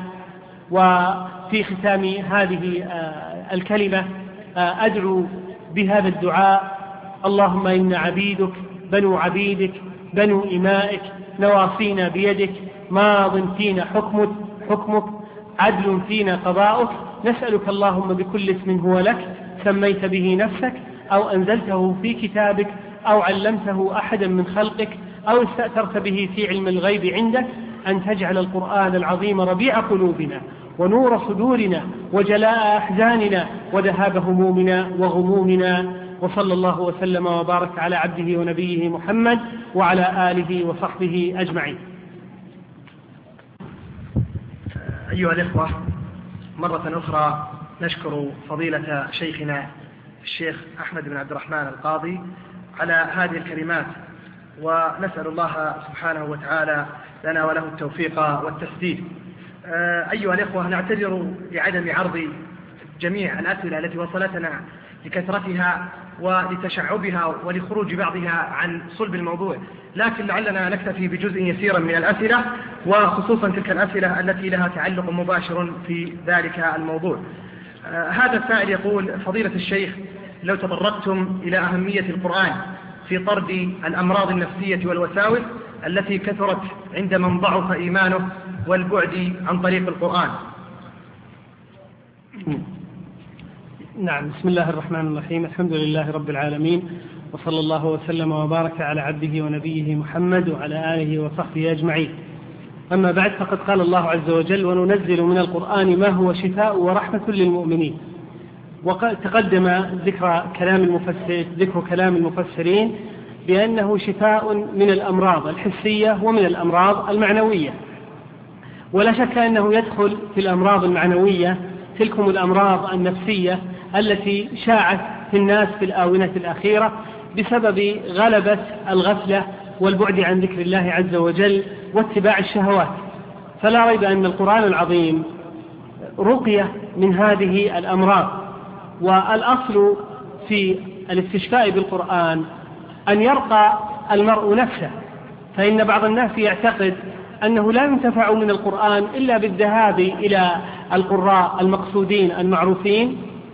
وفي ختام هذه الكلمة أدعو بهذا الدعاء: اللهم إنا عبيدك بنو عبيدك بنو إمائك نواصينا بيدك ماض فينا حكمك حكمك عدل فينا قضاؤك، نسألك اللهم بكل اسم هو لك سميت به نفسك أو أنزلته في كتابك أو علمته أحدا من خلقك أو استأثرت به في علم الغيب عندك، أن تجعل القرآن العظيم ربيع قلوبنا ونور صدورنا وجلاء أحزاننا وذهاب همومنا وغمومنا. وصلى الله وسلم وبارك على عبده ونبيه محمد وعلى آله وصحبه أجمعين. أيها الإخوة، مرة أخرى نشكر فضيلة شيخنا الشيخ أحمد بن عبد الرحمن القاضي على هذه الكلمات، ونسأل الله سبحانه وتعالى لنا وله التوفيق والتسديد. أيها الإخوة، نعتذر لعدم عرض جميع الأسئلة التي وصلتنا لكثرتها ولتشعبها ولخروج بعضها عن صلب الموضوع، لكن لعلنا نكتفي بجزء يسير من الأسئلة، وخصوصا تلك الأسئلة التي لها تعلق مباشر في ذلك الموضوع. آه هذا السائل يقول: فضيلة الشيخ، لو تطرقتم إلى أهمية القرآن في طرد الأمراض النفسية والوساوس التي كثرت عند من ضعف إيمانه والبعد عن طريق القرآن. نعم، بسم الله الرحمن الرحيم، الحمد لله رب العالمين، وصلى الله وسلم وبارك على عبده ونبيه محمد وعلى آله وصحبه أجمعين. أما بعد، فقد قال الله عز وجل: وننزل من القرآن ما هو شفاء ورحمة للمؤمنين. وقد تقدم ذكر كلام المفسر ذكر كلام المفسرين بأنه شفاء من الأمراض الحسية ومن الأمراض المعنوية، ولا شك أنه يدخل في الأمراض المعنوية تلكم الأمراض النفسية التي شاعت في الناس في الآونة الأخيرة بسبب غلبة الغفلة والبعد عن ذكر الله عز وجل واتباع الشهوات. فلا ريب أن القرآن العظيم رقية من هذه الأمراض. والأصل في الاستشفاء بالقرآن أن يرقى المرء نفسه، فإن بعض الناس يعتقد أنه لا ينتفع من القرآن إلا بالذهاب إلى القراء المقصودين المعروفين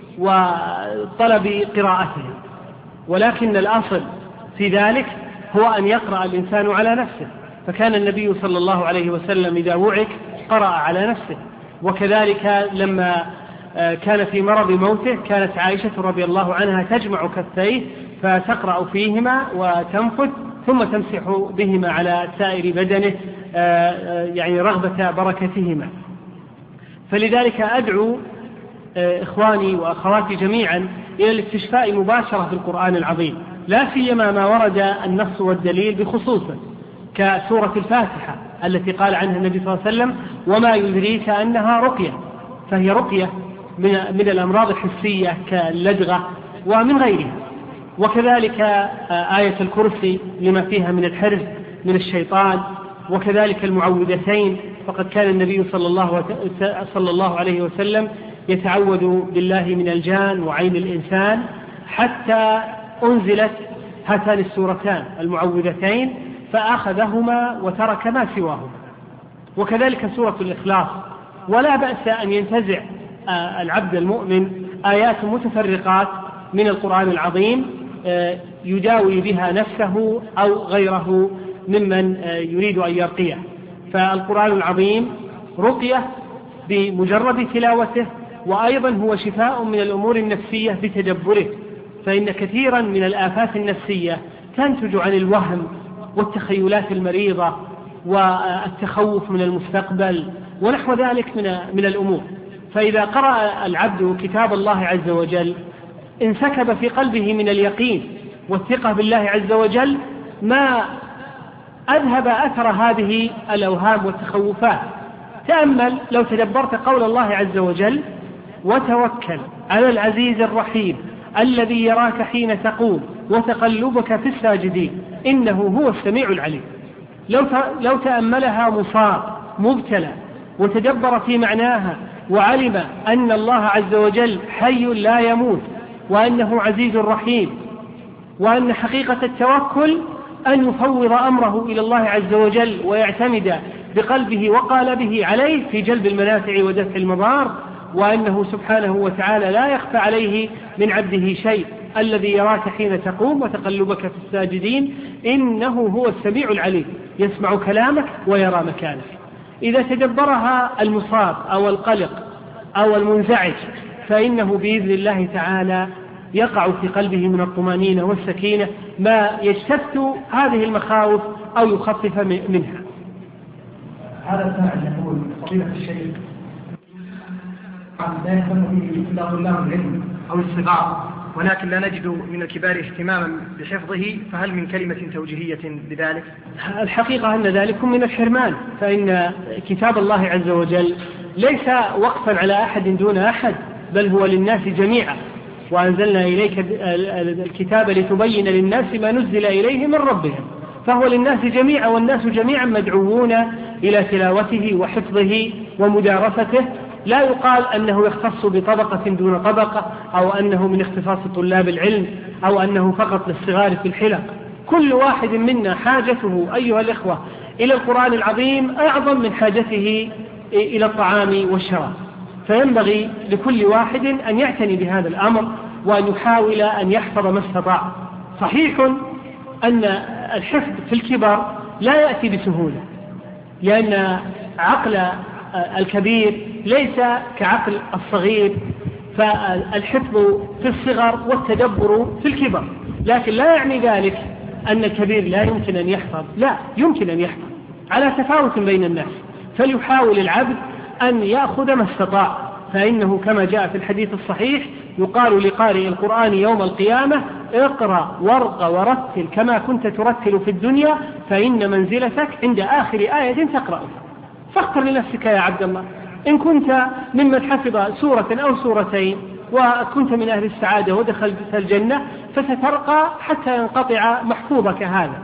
وطلب قراءتهم، ولكن الأصل في ذلك هو أن يقرأ الإنسان على نفسه. فكان النبي صلى الله عليه وسلم إذا وعك قرأ على نفسه، وكذلك لما كان في مرض موته كانت عائشة رضي الله عنها تجمع كفيه فتقرأ فيهما وتنفث ثم تمسح بهما على سائر بدنه، يعني رغبة بركتهما. فلذلك أدعو إخواني وأخواتي جميعا إلى الاستشفاء مباشرة بالقرآن العظيم، لا سيما ما ورد النص والدليل بخصوصه كسورة الفاتحة التي قال عنها النبي صلى الله عليه وسلم وما يدريك أنها رقية، فهي رقية من الأمراض الحسية كاللدغة ومن غيرها. وكذلك آية الكرسي لما فيها من الحرز من الشيطان، وكذلك المعوذتين، فقد كان النبي صلى الله, صلى الله عليه وسلم يتعوذ بالله من الجان وعين الإنسان حتى أنزلت هاتان السورتان المعوذتين فأخذهما وترك ما سواهما. وكذلك سورة الإخلاص، ولا بأس أن ينتزع العبد المؤمن آيات متفرقات من القرآن العظيم يداوي بها نفسه أو غيره ممن يريد أن يرقيه. فالقرآن العظيم رقية بمجرد تلاوته، وأيضا هو شفاء من الأمور النفسية بتدبره، فإن كثيرا من الآفات النفسية تنتج عن الوهم والتخيلات المريضة والتخوف من المستقبل ونحو ذلك من من الأمور. فإذا قرأ العبد كتاب الله عز وجل انسكب في قلبه من اليقين والثقة بالله عز وجل ما أذهب أثر هذه الأوهام والتخوفات. تأمل لو تدبرت قول الله عز وجل: وتوكل على العزيز الرحيم الذي يراك حين تقوم وتقلبك في الساجدين إنه هو السميع العليم. لو لو تأملها مصاب مبتلى وتدبر في معناها وعلم أن الله عز وجل حي لا يموت وأنه عزيز رحيم، وأن حقيقة التوكل أن يفوض أمره إلى الله عز وجل ويعتمد بقلبه وقالبه عليه في جلب المنافع ودفع المضار، وأنه سبحانه وتعالى لا يخفى عليه من عبده شيء، الذي يراك حين تقوم وتقلبك في الساجدين إنه هو السميع العليم، يسمع كلامك ويرى مكانك. إذا تدبرها المصاب أو القلق أو المنزعج فإنه بإذن الله تعالى يقع في قلبه من الطمأنينة والسكينة ما يجتث هذه المخاوف أو يخفف منها. هذا السائل يقول: فضيلة الشيخ، لا يهتم به إلا طلاب العلم أو الصغار، ولكن لا نجد من الكبار اهتماما بحفظه، فهل من كلمة توجيهية لذلك؟ الحقيقة أن ذلك من الحرمان، فإن كتاب الله عز وجل ليس وقفا على أحد دون أحد، بل هو للناس جميعا. وأنزلنا إليك الكتاب لتبين للناس ما نزل إليه من ربهم، فهو للناس جميعا، والناس جميعا مدعوون إلى تلاوته وحفظه ومدارسته. لا يقال أنه يختص بطبقة دون طبقة، أو أنه من اختصاص طلاب العلم، أو أنه فقط للصغار في الحلق. كل واحد منا حاجته أيها الإخوة إلى القرآن العظيم أعظم من حاجته إلى الطعام والشراب، فينبغي لكل واحد أن يعتني بهذا الأمر وأن يحاول أن يحفظ ما استطاع. صحيح أن الحفظ في الكبر لا يأتي بسهولة، لأن عقل الكبير ليس كعقل الصغير، فالحفظ في الصغر والتدبر في الكبر. لكن لا يعني ذلك أن الكبير لا يمكن أن يحفظ، لا، يمكن أن يحفظ على تفاوت بين الناس. فليحاول العبد أن يأخذ ما استطاع، فإنه كما جاء في الحديث الصحيح يقال لقارئ القرآن يوم القيامة: اقرأ وارق ورتل كما كنت ترتل في الدنيا، فإن منزلتك عند آخر آية تقرأها. فاختر لنفسك يا عبد الله، إن كنت ممن حفظ سورة أو سورتين وكنت من أهل السعادة ودخلت الجنة فسترقى حتى ينقطع محفوظك هذا.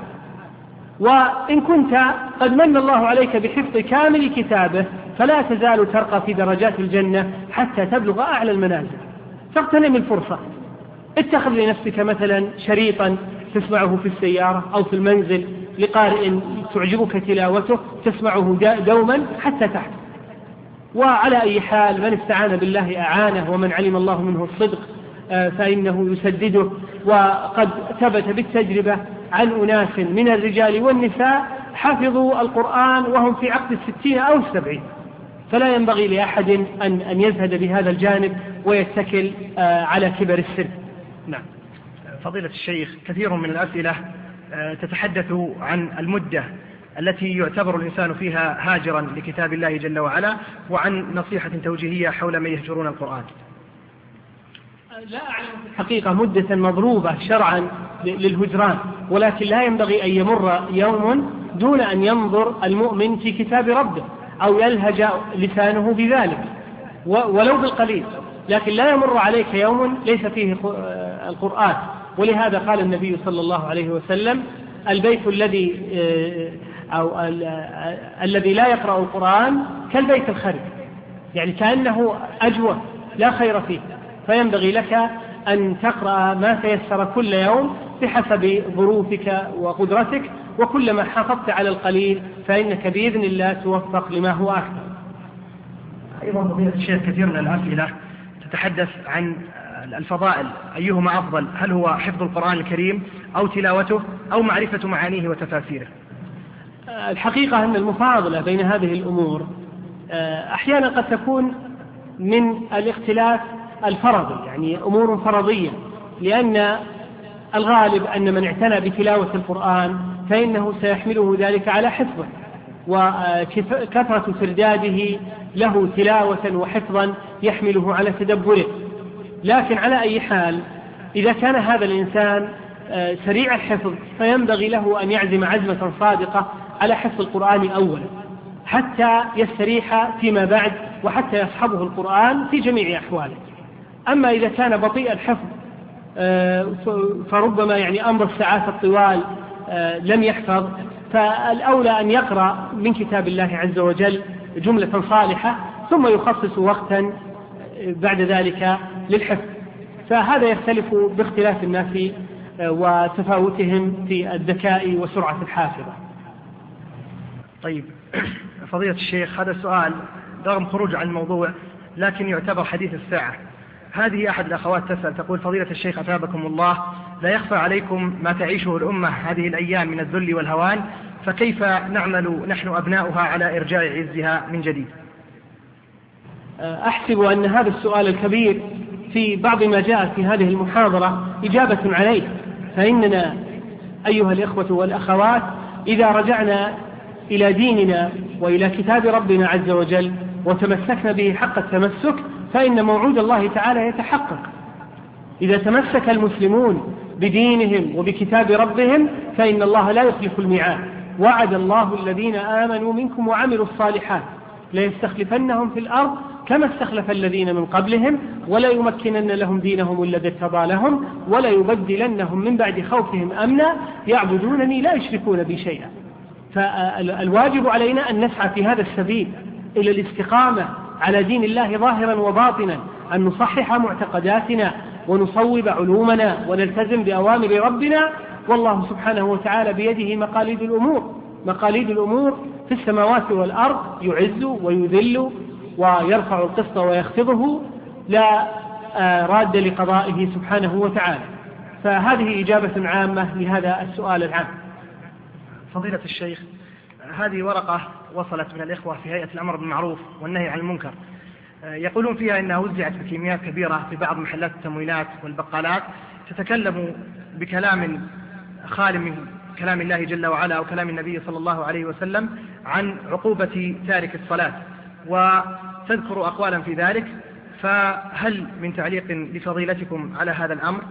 وإن كنت قد من الله عليك بحفظ كامل كتابه فلا تزال ترقى في درجات الجنة حتى تبلغ أعلى المنازل. فاغتنم الفرصة، اتخذ لنفسك مثلا شريطا تسمعه في السيارة أو في المنزل لقارئ تعجبك تلاوته تسمعه دوما حتى تحت. وعلى أي حال من استعان بالله أعانه، ومن علم الله منه الصدق فإنه يسدده. وقد ثبت بالتجربة عن أناس من الرجال والنساء حفظوا القرآن وهم في عقد الستين أو السبعين، فلا ينبغي لأحد أن أن يزهد بهذا الجانب ويتكل على كبر السن. نعم. فضيلة الشيخ، كثير من الأسئلة تتحدث عن المدة التي يعتبر الإنسان فيها هاجرا لكتاب الله جل وعلا، وعن نصيحة توجيهية حول من يهجرون القرآن. لا أعلم في الحقيقة مدة مضروبة شرعا للهجران، ولكن لا ينبغي أن يمر يوم دون أن ينظر المؤمن في كتاب ربه أو يلهج لسانه بذلك ولو بالقليل، لكن لا يمر عليك يوم ليس فيه القرآن. ولهذا قال النبي صلى الله عليه وسلم: البيت الذي أو الذي لا يقرأ القرآن كالبيت الخرب، يعني كأنه أجوف لا خير فيه. فينبغي لك أن تقرأ ما تيسر كل يوم بحسب ظروفك وقدرتك، وكلما حافظت على القليل فإنك بإذن الله توفق لما هو أكثر. أيضا فضيلة الشيخ كثير من الأسئلة تتحدث عن الفضائل، أيهما أفضل؟ هل هو حفظ القرآن الكريم أو تلاوته أو معرفة معانيه وتفاسيره؟ الحقيقة أن المفاضلة بين هذه الأمور أحيانا قد تكون من الاختلاف الفرضي، يعني أمور فرضية، لأن الغالب أن من اعتنى بتلاوة القرآن فإنه سيحمله ذلك على حفظه، وكثرة ترداده له تلاوة وحفظا يحمله على تدبره. لكن على أي حال إذا كان هذا الإنسان سريع الحفظ فينبغي له أن يعزم عزمة صادقة على حفظ القرآن أولا حتى يستريح فيما بعد، وحتى يصحبه القرآن في جميع أحواله. أما إذا كان بطيء الحفظ فربما يعني أمر الساعات الطوال لم يحفظ، فالأولى أن يقرأ من كتاب الله عز وجل جملة صالحة ثم يخصص وقتا بعد ذلك للحفظ. فهذا يختلف باختلاف الناس وتفاوتهم في الذكاء وسرعة الحافظة. طيب فضيلة الشيخ، هذا السؤال رغم خروج عن الموضوع لكن يعتبر حديث الساعة. هذه أحد الأخوات تسأل تقول: فضيلة الشيخ أثابكم الله، لا يخفى عليكم ما تعيشه الأمة هذه الأيام من الذل والهوان، فكيف نعمل نحن أبناؤها على إرجاع عزها من جديد؟ أحسب أن هذا السؤال الكبير في بعض ما جاء في هذه المحاضرة إجابة عليه. فإننا أيها الإخوة والأخوات إذا رجعنا إلى ديننا وإلى كتاب ربنا عز وجل وتمسكنا به حق التمسك فإن موعود الله تعالى يتحقق. إذا تمسك المسلمون بدينهم وبكتاب ربهم فإن الله لا يخلف الميعاد. وعد الله الذين آمنوا منكم وعملوا الصالحات ليستخلفنهم في الأرض كما استخلف الذين من قبلهم ولا يمكنن لهم دينهم الذي ارتضى لهم ولا يبدلنهم من بعد خوفهم أمنا يعبدونني لا يشركون بي شيئا. فالواجب علينا أن نسعى في هذا السبيل إلى الاستقامة على دين الله ظاهرا وباطنا، أن نصحح معتقداتنا ونصوب علومنا ونلتزم بأوامر ربنا، والله سبحانه وتعالى بيده مقاليد الأمور. مقاليد الأمور في السماوات والأرض يعز ويذل ويرفع القسط ويخفضه، لا راد لقضائه سبحانه وتعالى. فهذه إجابة عامة لهذا السؤال العام. فضيلة الشيخ، هذه ورقة وصلت من الإخوة في هيئة الأمر بالمعروف والنهي عن المنكر، يقولون فيها إنها وزعت بكميات كبيرة في بعض محلات التموينات والبقالات، تتكلم بكلام خال من كلام الله جل وعلا أو كلام النبي صلى الله عليه وسلم عن عقوبة تارك الصلاة، وتذكر أقوالا في ذلك، فهل من تعليق لفضيلتكم على هذا الأمر؟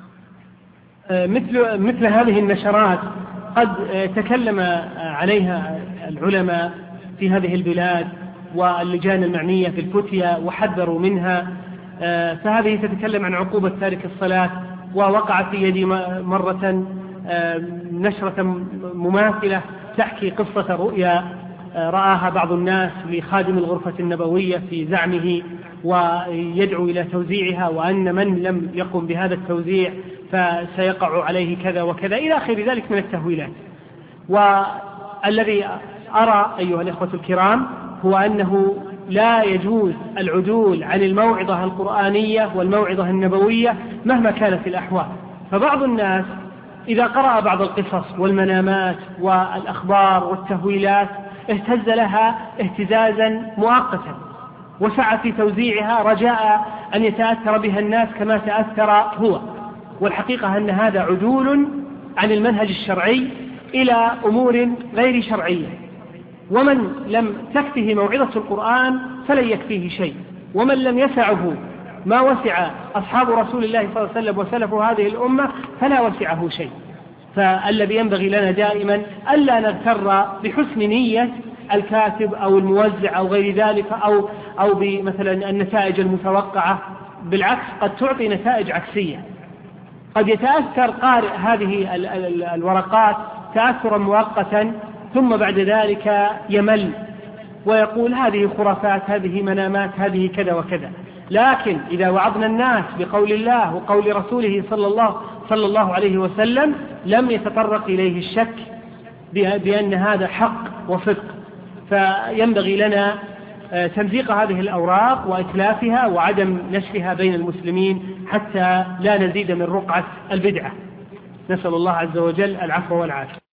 مثل مثل هذه النشرات قد تكلم عليها العلماء في هذه البلاد واللجان المعنية في الفتية وحذروا منها، فهذه تتكلم عن عقوبة تارك الصلاة. ووقع في يدي مرة نشرة مماثلة تحكي قصة رؤيا رآها بعض الناس لخادم الغرفة النبوية في زعمه ويدعو إلى توزيعها، وأن من لم يقم بهذا التوزيع فسيقع عليه كذا وكذا إلى آخر ذلك من التهويلات. والذي أرى أيها الإخوة الكرام هو أنه لا يجوز العدول عن الموعظة القرآنية والموعظة النبوية مهما كانت الأحوال. فبعض الناس إذا قرأ بعض القصص والمنامات والأخبار والتهويلات اهتز لها اهتزازا مؤقتا وسعى في توزيعها رجاء أن يتأثر بها الناس كما تأثر هو، والحقيقة أن هذا عدول عن المنهج الشرعي إلى أمور غير شرعية. ومن لم تكفه موعظة القرآن فلن يكفيه شيء، ومن لم يسعه ما وسع أصحاب رسول الله صلى الله عليه وسلم وسلف هذه الأمة فلا وسعه شيء. فالذي ينبغي لنا دائما ألا نغتر بحسن نية الكاتب أو الموزع أو غير ذلك أو, أو بمثلا النتائج المتوقعة، بالعكس قد تعطي نتائج عكسية. قد يتأثر قارئ هذه الورقات تأثرا مؤقتا ثم بعد ذلك يمل ويقول هذه خرافات، هذه منامات، هذه كذا وكذا. لكن إذا وعظنا الناس بقول الله وقول رسوله صلى الله, صلى الله عليه وسلم لم يتطرق إليه الشك بأن هذا حق وصدق. فينبغي لنا تمزيق هذه الأوراق وإتلافها وعدم نشرها بين المسلمين حتى لا نزيد من رقعة البدعة. نسأل الله عز وجل العفو والعافية.